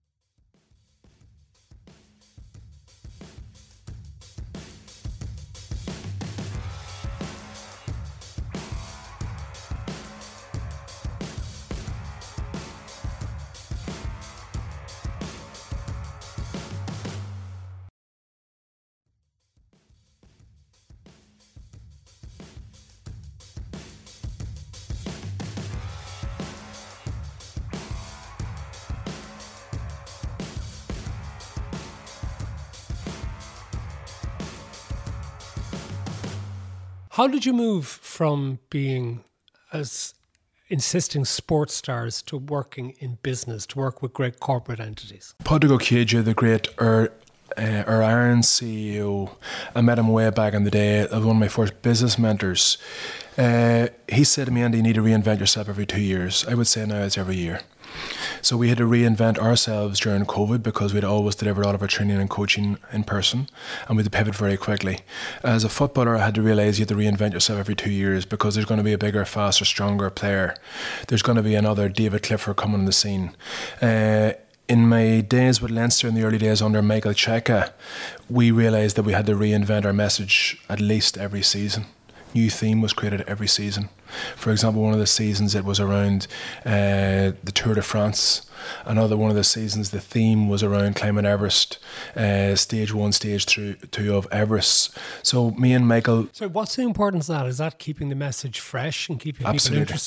How did you move from being as insisting sports stars to working in business, to work with great corporate entities? Padraig Ó Chéide, the great Iron CEO, I met him way back in the day as one of my first business mentors. He said to me, Andy, you need to reinvent yourself every 2 years. I would say now it's every year. So we had to reinvent ourselves during COVID because we'd always delivered all of our training and coaching in person, and we had to pivot very quickly. As a footballer, I had to realise you have to reinvent yourself every 2 years because there's going to be a bigger, faster, stronger player. There's going to be another David Clifford coming on the scene. In my days with Leinster in the early days under Michael Cheika, we realised that we had to reinvent our message at least every season. New theme was created every season. For example, one of the seasons it was around the Tour de France. Another one of the seasons the theme was around climbing Everest, stage 1, stage 2 of Everest. So me and Michael... So what's the importance of that? Is that keeping the message fresh and keeping people interested?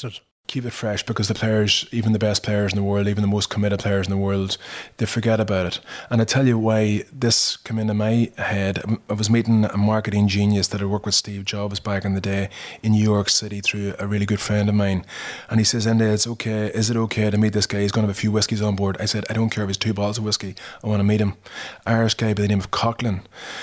Keep it fresh, because the players, even the best players in the world, even the most committed players in the world, they forget about it. And I tell you why this came into my head. I was meeting a marketing genius that had worked with Steve Jobs back in the day in New York City through a really good friend of mine. And he says, Enda, is it okay to meet this guy? He's going to have a few whiskies on board. I said, I don't care if it's 2 bottles of whiskey. I want to meet him. Irish guy by the name of Coughlin.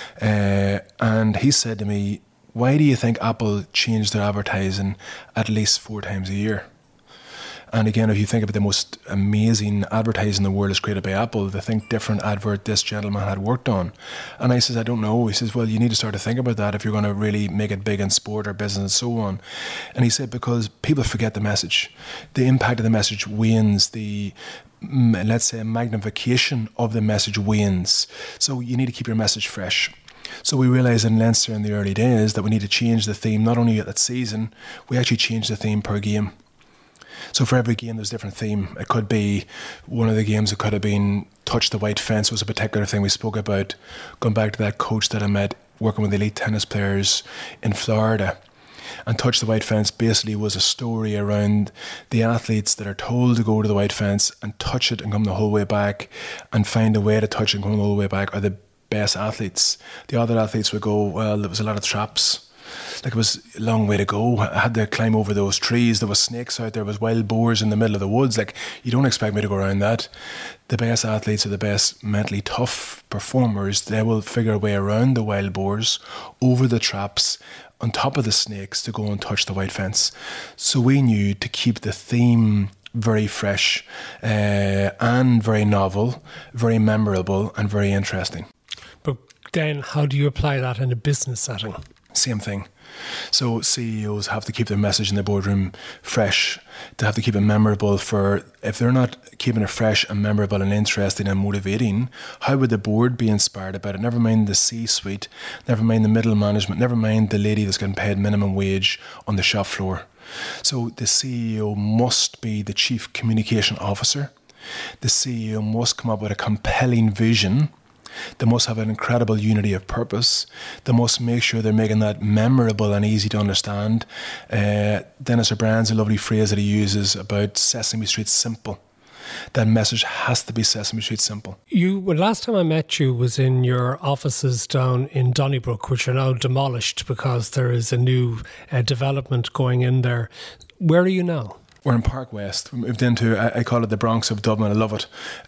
And he said to me, why do you think Apple changed their advertising at least 4 times a year? And again, if you think about the most amazing advertising in the world is created by Apple, they think different advert this gentleman had worked on. And I says, I don't know. He says, well, you need to start to think about that if you're going to really make it big in sport or business and so on. And he said, because people forget the message. The impact of the message wanes. The, let's say, magnification of the message wanes. So you need to keep your message fresh. So we realised in Leinster in the early days that we need to change the theme, not only at that season, we actually changed the theme per game. So for every game, there's a different theme. It could be one of the games, it could have been touch the white fence was a particular thing we spoke about. Going back to that coach that I met working with elite tennis players in Florida. And touch the white fence basically was a story around the athletes that are told to go to the white fence and touch it and come the whole way back and find a way to touch it and come the whole way back are the best athletes. The other athletes would go, well, there was a lot of traps. Like, it was a long way to go. I had to climb over those trees. There was snakes out there. There was wild boars in the middle of the woods. Like, you don't expect me to go around that. The best athletes are the best mentally tough performers. They will figure a way around the wild boars, over the traps, on top of the snakes to go and touch the white fence. So we knew to keep the theme very fresh and very novel, very memorable and very interesting. But then how do you apply that in a business setting? Same thing. So CEOs have to keep their message in the boardroom fresh. They have to keep it memorable. For if they're not keeping it fresh and memorable and interesting and motivating, how would the board be inspired about it? Never mind the C-suite, never mind the middle management, never mind the lady that's getting paid minimum wage on the shop floor. So the CEO must be the chief communication officer. The CEO must come up with a compelling vision. They must have an incredible unity of purpose. They must make sure they're making that memorable and easy to understand. Dennis O'Brien's a lovely phrase that he uses about Sesame Street simple. That message has to be Sesame Street simple. Last time I met you was in your offices down in Donnybrook, which are now demolished because there is a new development going in there. Where are you now? We're in Park West. We moved into, I call it the Bronx of Dublin. I love it.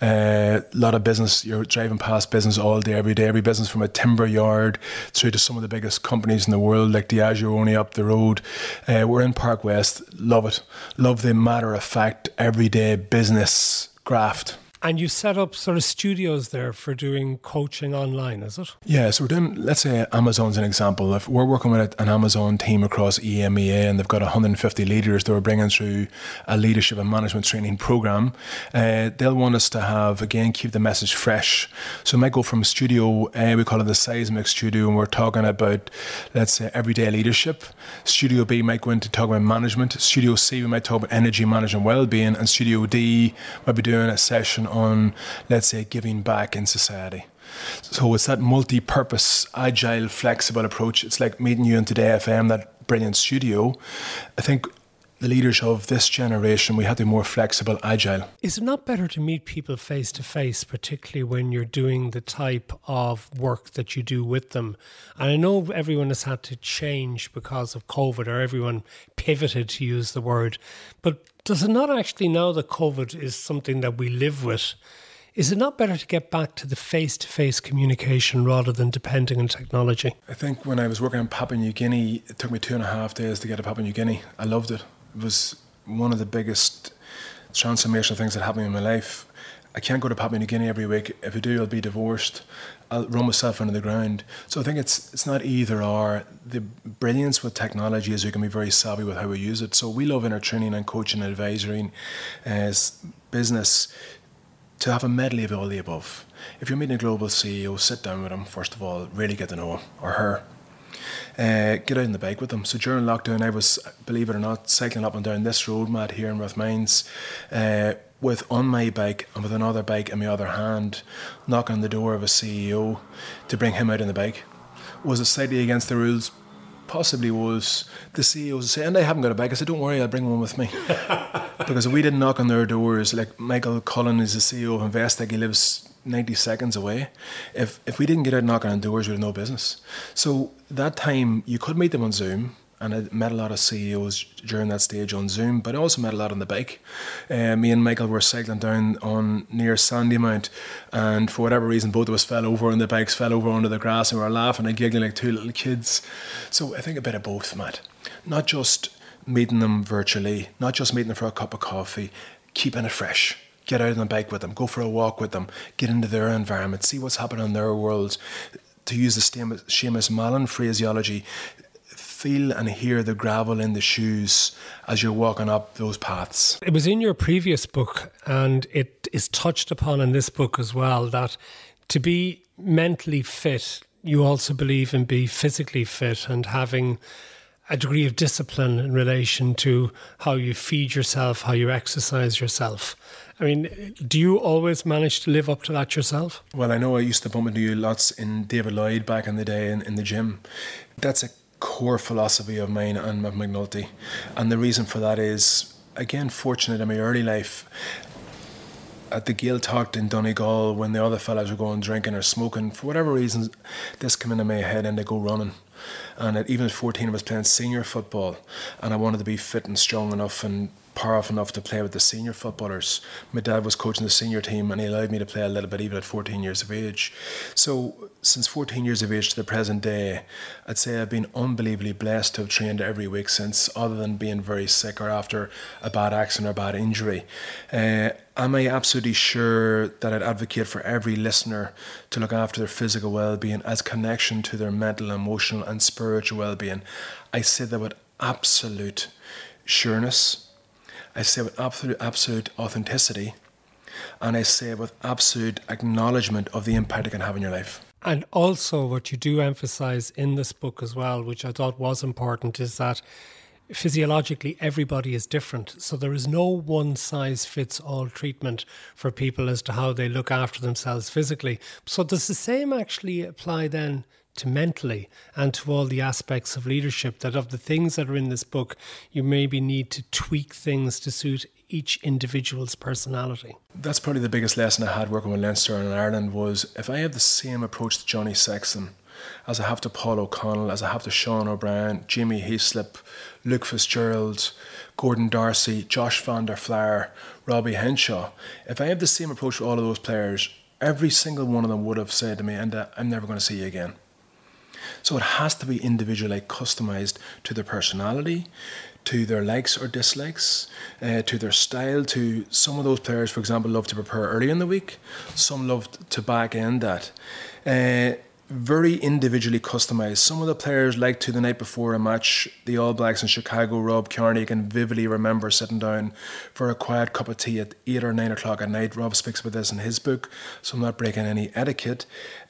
A lot of business. You're driving past business all day, every day. Every business from a timber yard through to some of the biggest companies in the world, like Diageo only up the road. We're in Park West. Love it. Love the matter-of-fact, everyday business graft. And you set up sort of studios there for doing coaching online, is it? Yeah, so we're doing, let's say Amazon's an example. If we're working with an Amazon team across EMEA and they've got 150 leaders that we're bringing through a leadership and management training program, they'll want us to have, again, keep the message fresh. So we might go from Studio A, we call it the Seismic Studio, and we're talking about, let's say, everyday leadership. Studio B might go into talking about management. Studio C, we might talk about energy management, well-being. And Studio D might be doing a session on, let's say, giving back in society. So it's that multi-purpose, agile, flexible approach. It's like meeting you in Today FM, that brilliant studio. I think the leaders of this generation, we have to be more flexible, agile. Is it not better to meet people face to face, particularly when you're doing the type of work that you do with them? And I know everyone has had to change because of COVID, or everyone pivoted, to use the word. But does it not actually, now that COVID is something that we live with, is it not better to get back to the face-to-face communication rather than depending on technology? I think when I was working in Papua New Guinea, it took me 2.5 days to get to Papua New Guinea. I loved it. It was one of the biggest transformational things that happened in my life. I can't go to Papua New Guinea every week. If I do, I'll be divorced. I'll run myself into the ground. So I think it's not either or. The brilliance with technology is we can be very savvy with how we use it. So we love in our training and coaching and advisory as business to have a medley of all the above. If you're meeting a global CEO, sit down with him, first of all, really get to know him or her. Get out on the bike with them. So during lockdown, I was, believe it or not, cycling up and down this road, Matt, here in Rathmines, with on my bike and with another bike in my other hand, knocking on the door of a CEO to bring him out on the bike. Was it slightly against the rules? possibly was the CEOs say, and I haven't got a bike. I said, don't worry, I'll bring one with me. Because if we didn't knock on their doors, like Michael Cullen is the CEO of Investec, he lives 90 seconds away. If we didn't get out knocking on doors, we had no business. So that time, you could meet them on Zoom, and I met a lot of CEOs during that stage on Zoom, but I also met a lot on the bike. Me and Michael were cycling down on near Sandymount, and for whatever reason, both of us fell over, and the bikes fell over onto the grass, and we were laughing and giggling like two little kids. So I think a bit of both, Matt. Not just meeting them virtually, not just meeting them for a cup of coffee, keeping it fresh. Get out on the bike with them, go for a walk with them, get into their environment, see what's happening in their world. To use the Seamus Mallon phraseology, feel and hear the gravel in the shoes as you're walking up those paths. It was in your previous book, and it is touched upon in this book as well, that to be mentally fit, you also believe in being physically fit and having a degree of discipline in relation to how you feed yourself, how you exercise yourself. I mean, do you always manage to live up to that yourself? Well, I know I used to bump into you lots in David Lloyd back in the day in the gym. That's a core philosophy of mine and of McNulty. And the reason for that is, again, fortunate in my early life, at the Gaeltacht in Donegal, when the other fellas were going drinking or smoking, for whatever reason, this came into my head and they go running. And even at 14, I was playing senior football, and I wanted to be fit and strong enough and powerful enough to play with the senior footballers. My dad was coaching the senior team, and he allowed me to play a little bit even at 14 years of age. So since 14 years of age to the present day, I'd say I've been unbelievably blessed to have trained every week since, other than being very sick or after a bad accident or bad injury. Am I absolutely sure that I'd advocate for every listener to look after their physical well-being as connection to their mental, emotional and spiritual well-being? I say that with absolute sureness. I say with absolute authenticity, and I say with absolute acknowledgement of the impact it can have in your life. And also what you do emphasise in this book as well, which I thought was important, is that physiologically everybody is different. So there is no one-size-fits-all treatment for people as to how they look after themselves physically. So does the same actually apply then to mentally and to all the aspects of leadership, that of the things that are in this book, you maybe need to tweak things to suit each individual's personality? That's probably the biggest lesson I had working with Leinster and Ireland, was if I have the same approach to Johnny Sexton as I have to Paul O'Connell, as I have to Sean O'Brien, Jamie Heaslip, Luke Fitzgerald, Gordon Darcy, Josh van der Flaer, Robbie Henshaw, if I have the same approach to all of those players, every single one of them would have said to me, and I'm never going to see you again. So it has to be individually customised to their personality, to their likes or dislikes, to their style. To some of those players, for example, love to prepare early in the week. Some love to back end that. Very individually customised. Some of the players like to, the night before a match, the All Blacks in Chicago, Rob Kearney can vividly remember sitting down for a quiet cup of tea at 8 or 9 o'clock at night. Rob speaks about this in his book, so I'm not breaking any etiquette.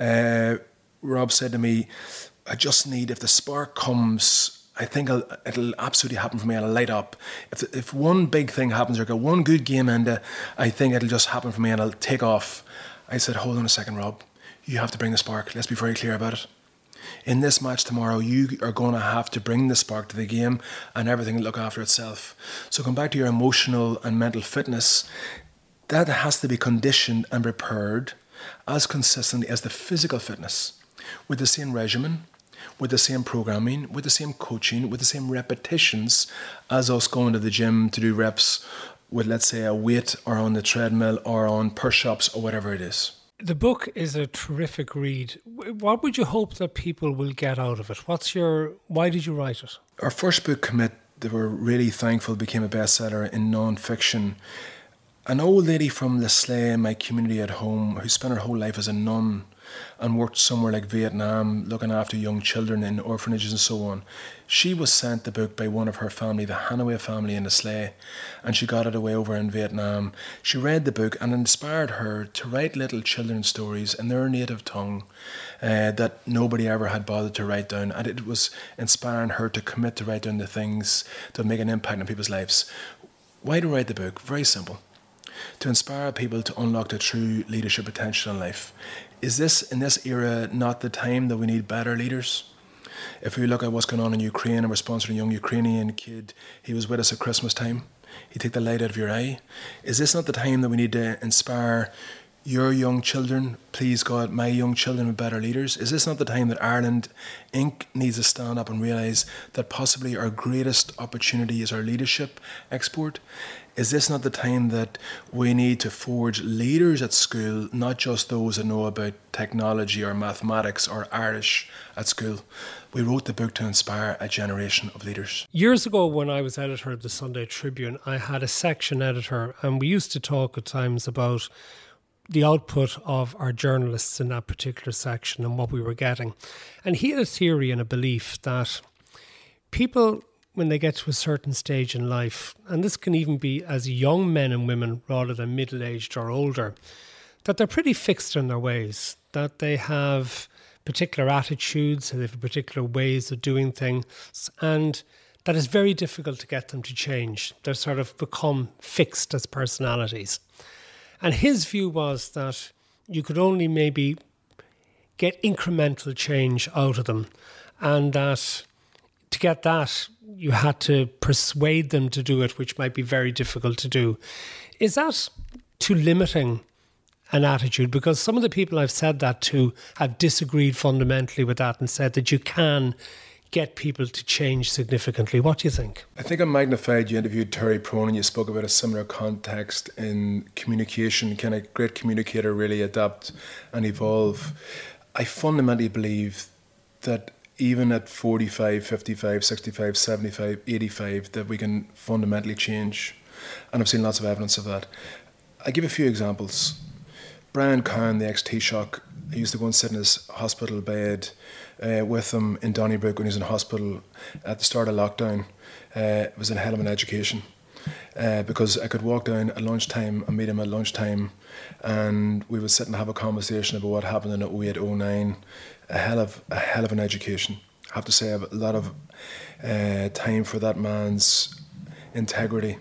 Rob said to me, I just need, if the spark comes, I think it'll absolutely happen for me. I'll light up. If one big thing happens or get one good game into, I think it'll just happen for me and I'll take off. I said, hold on a second, Rob. You have to bring the spark. Let's be very clear about it. In this match tomorrow, you are going to have to bring the spark to the game, and everything will look after itself. So come back to your emotional and mental fitness. That has to be conditioned and prepared as consistently as the physical fitness, with the same regimen, with the same programming, with the same coaching, with the same repetitions as us going to the gym to do reps with, let's say, a weight or on the treadmill or on push-ups or whatever it is. The book is a terrific read. What would you hope that people will get out of it? Why did you write it? Our first book, Commit, that we're really thankful became a bestseller in non-fiction. An old lady from Leslie in my community at home, who spent her whole life as a nun and worked somewhere like Vietnam, looking after young children in orphanages and so on. She was sent the book by one of her family, the Hanaway family in Leslie, and she got it away over in Vietnam. She read the book and inspired her to write little children's stories in their native tongue that nobody ever had bothered to write down, and it was inspiring her to commit to write down the things that make an impact on people's lives. Why to write the book? Very simple. To inspire people to unlock their true leadership potential in life. Is this, in this era, not the time that we need better leaders? If we look at what's going on in Ukraine, and we're sponsoring a young Ukrainian kid, he was with us at Christmas time. He take the light out of your eye. Is this not the time that we need to inspire your young children, please God, my young children with better leaders? Is this not the time that Ireland Inc. needs to stand up and realise that possibly our greatest opportunity is our leadership export? Is this not the time that we need to forge leaders at school, not just those that know about technology or mathematics or Irish at school? We wrote the book to inspire a generation of leaders. Years ago, when I was editor of the Sunday Tribune, I had a section editor, and we used to talk at times about the output of our journalists in that particular section and what we were getting. And he had a theory and a belief that people, when they get to a certain stage in life, and this can even be as young men and women rather than middle-aged or older, that they're pretty fixed in their ways, that they have particular attitudes, and they have particular ways of doing things, and that it's very difficult to get them to change. They're sort of become fixed as personalities. And his view was that you could only maybe get incremental change out of them, and that to get that, you had to persuade them to do it, which might be very difficult to do. Is that too limiting an attitude? Because some of the people I've said that to have disagreed fundamentally with that and said that you can get people to change significantly. What do you think? I think on Magnified you interviewed Terry Prone and you spoke about a similar context in communication. Can a great communicator really adapt and evolve? I fundamentally believe that even at 45, 55, 65, 75, 85, that we can fundamentally change. And I've seen lots of evidence of that. I'll give a few examples. Brian Cowan, the ex-Taoiseach, I used to go and sit in his hospital bed with him in Donnybrook when he was in hospital at the start of lockdown. It was a hell of an education because I could walk down at lunchtime and meet him at lunchtime, and we would sit and have a conversation about what happened in 08, 09. A hell of an education. I have to say I have a lot of time for that man's integrity.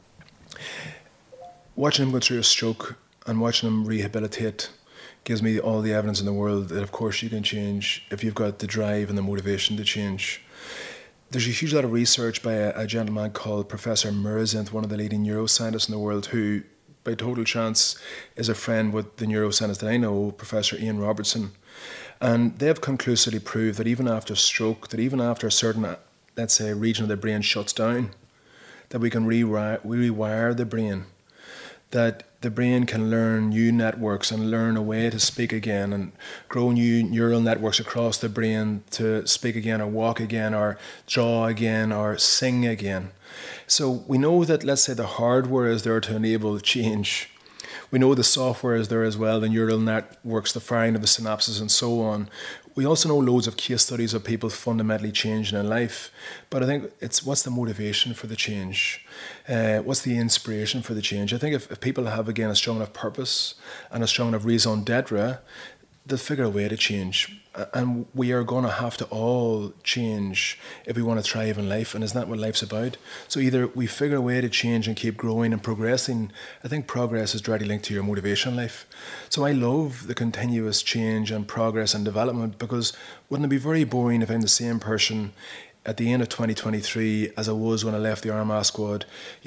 Watching him go through a stroke and watching him rehabilitate gives me all the evidence in the world that of course you can change if you've got the drive and the motivation to change. There's a huge lot of research by a gentleman called Professor Murasint, one of the leading neuroscientists in the world, who by total chance is a friend with the neuroscientist that I know, Professor Ian Robertson. And they have conclusively proved that even after stroke, that even after a certain, let's say, region of the brain shuts down, that we can rewire the brain, that the brain can learn new networks and learn a way to speak again and grow new neural networks across the brain to speak again or walk again or draw again or sing again. So we know that, let's say, the hardware is there to enable change. We know the software is there as well, the neural networks, the firing of the synapses and so on. We also know loads of case studies of people fundamentally changing in life. But I think it's what's the motivation for the change? What's the inspiration for the change? I think if people have, again, a strong enough purpose and a strong enough raison d'etre, they'll figure a way to change. And we are going to have to all change if we want to thrive in life. And isn't that what life's about? So either we figure a way to change and keep growing and progressing. I think progress is directly linked to your motivation in life. So I love the continuous change and progress and development, because wouldn't it be very boring if I'm the same person at the end of 2023 as I was when I left the Armagh squad,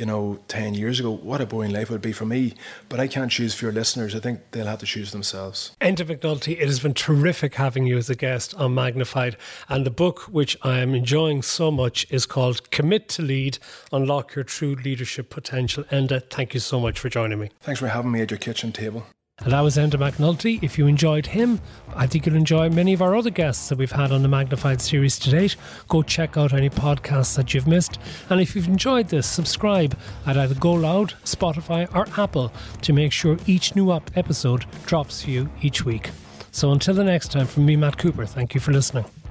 10 years ago? What a boring life it would be for me. But I can't choose for your listeners. I think they'll have to choose themselves. Enda McNulty, it has been terrific having you as a guest on Magnified. And the book, which I am enjoying so much, is called Commit to Lead, Unlock Your True Leadership Potential. Enda, thank you so much for joining me. Thanks for having me at your kitchen table. And that was Enda McNulty. If you enjoyed him, I think you'll enjoy many of our other guests that we've had on the Magnified series to date. Go check out any podcasts that you've missed. And if you've enjoyed this, subscribe at either Go Loud, Spotify or Apple to make sure each new episode drops for you each week. So until the next time, from me, Matt Cooper, thank you for listening.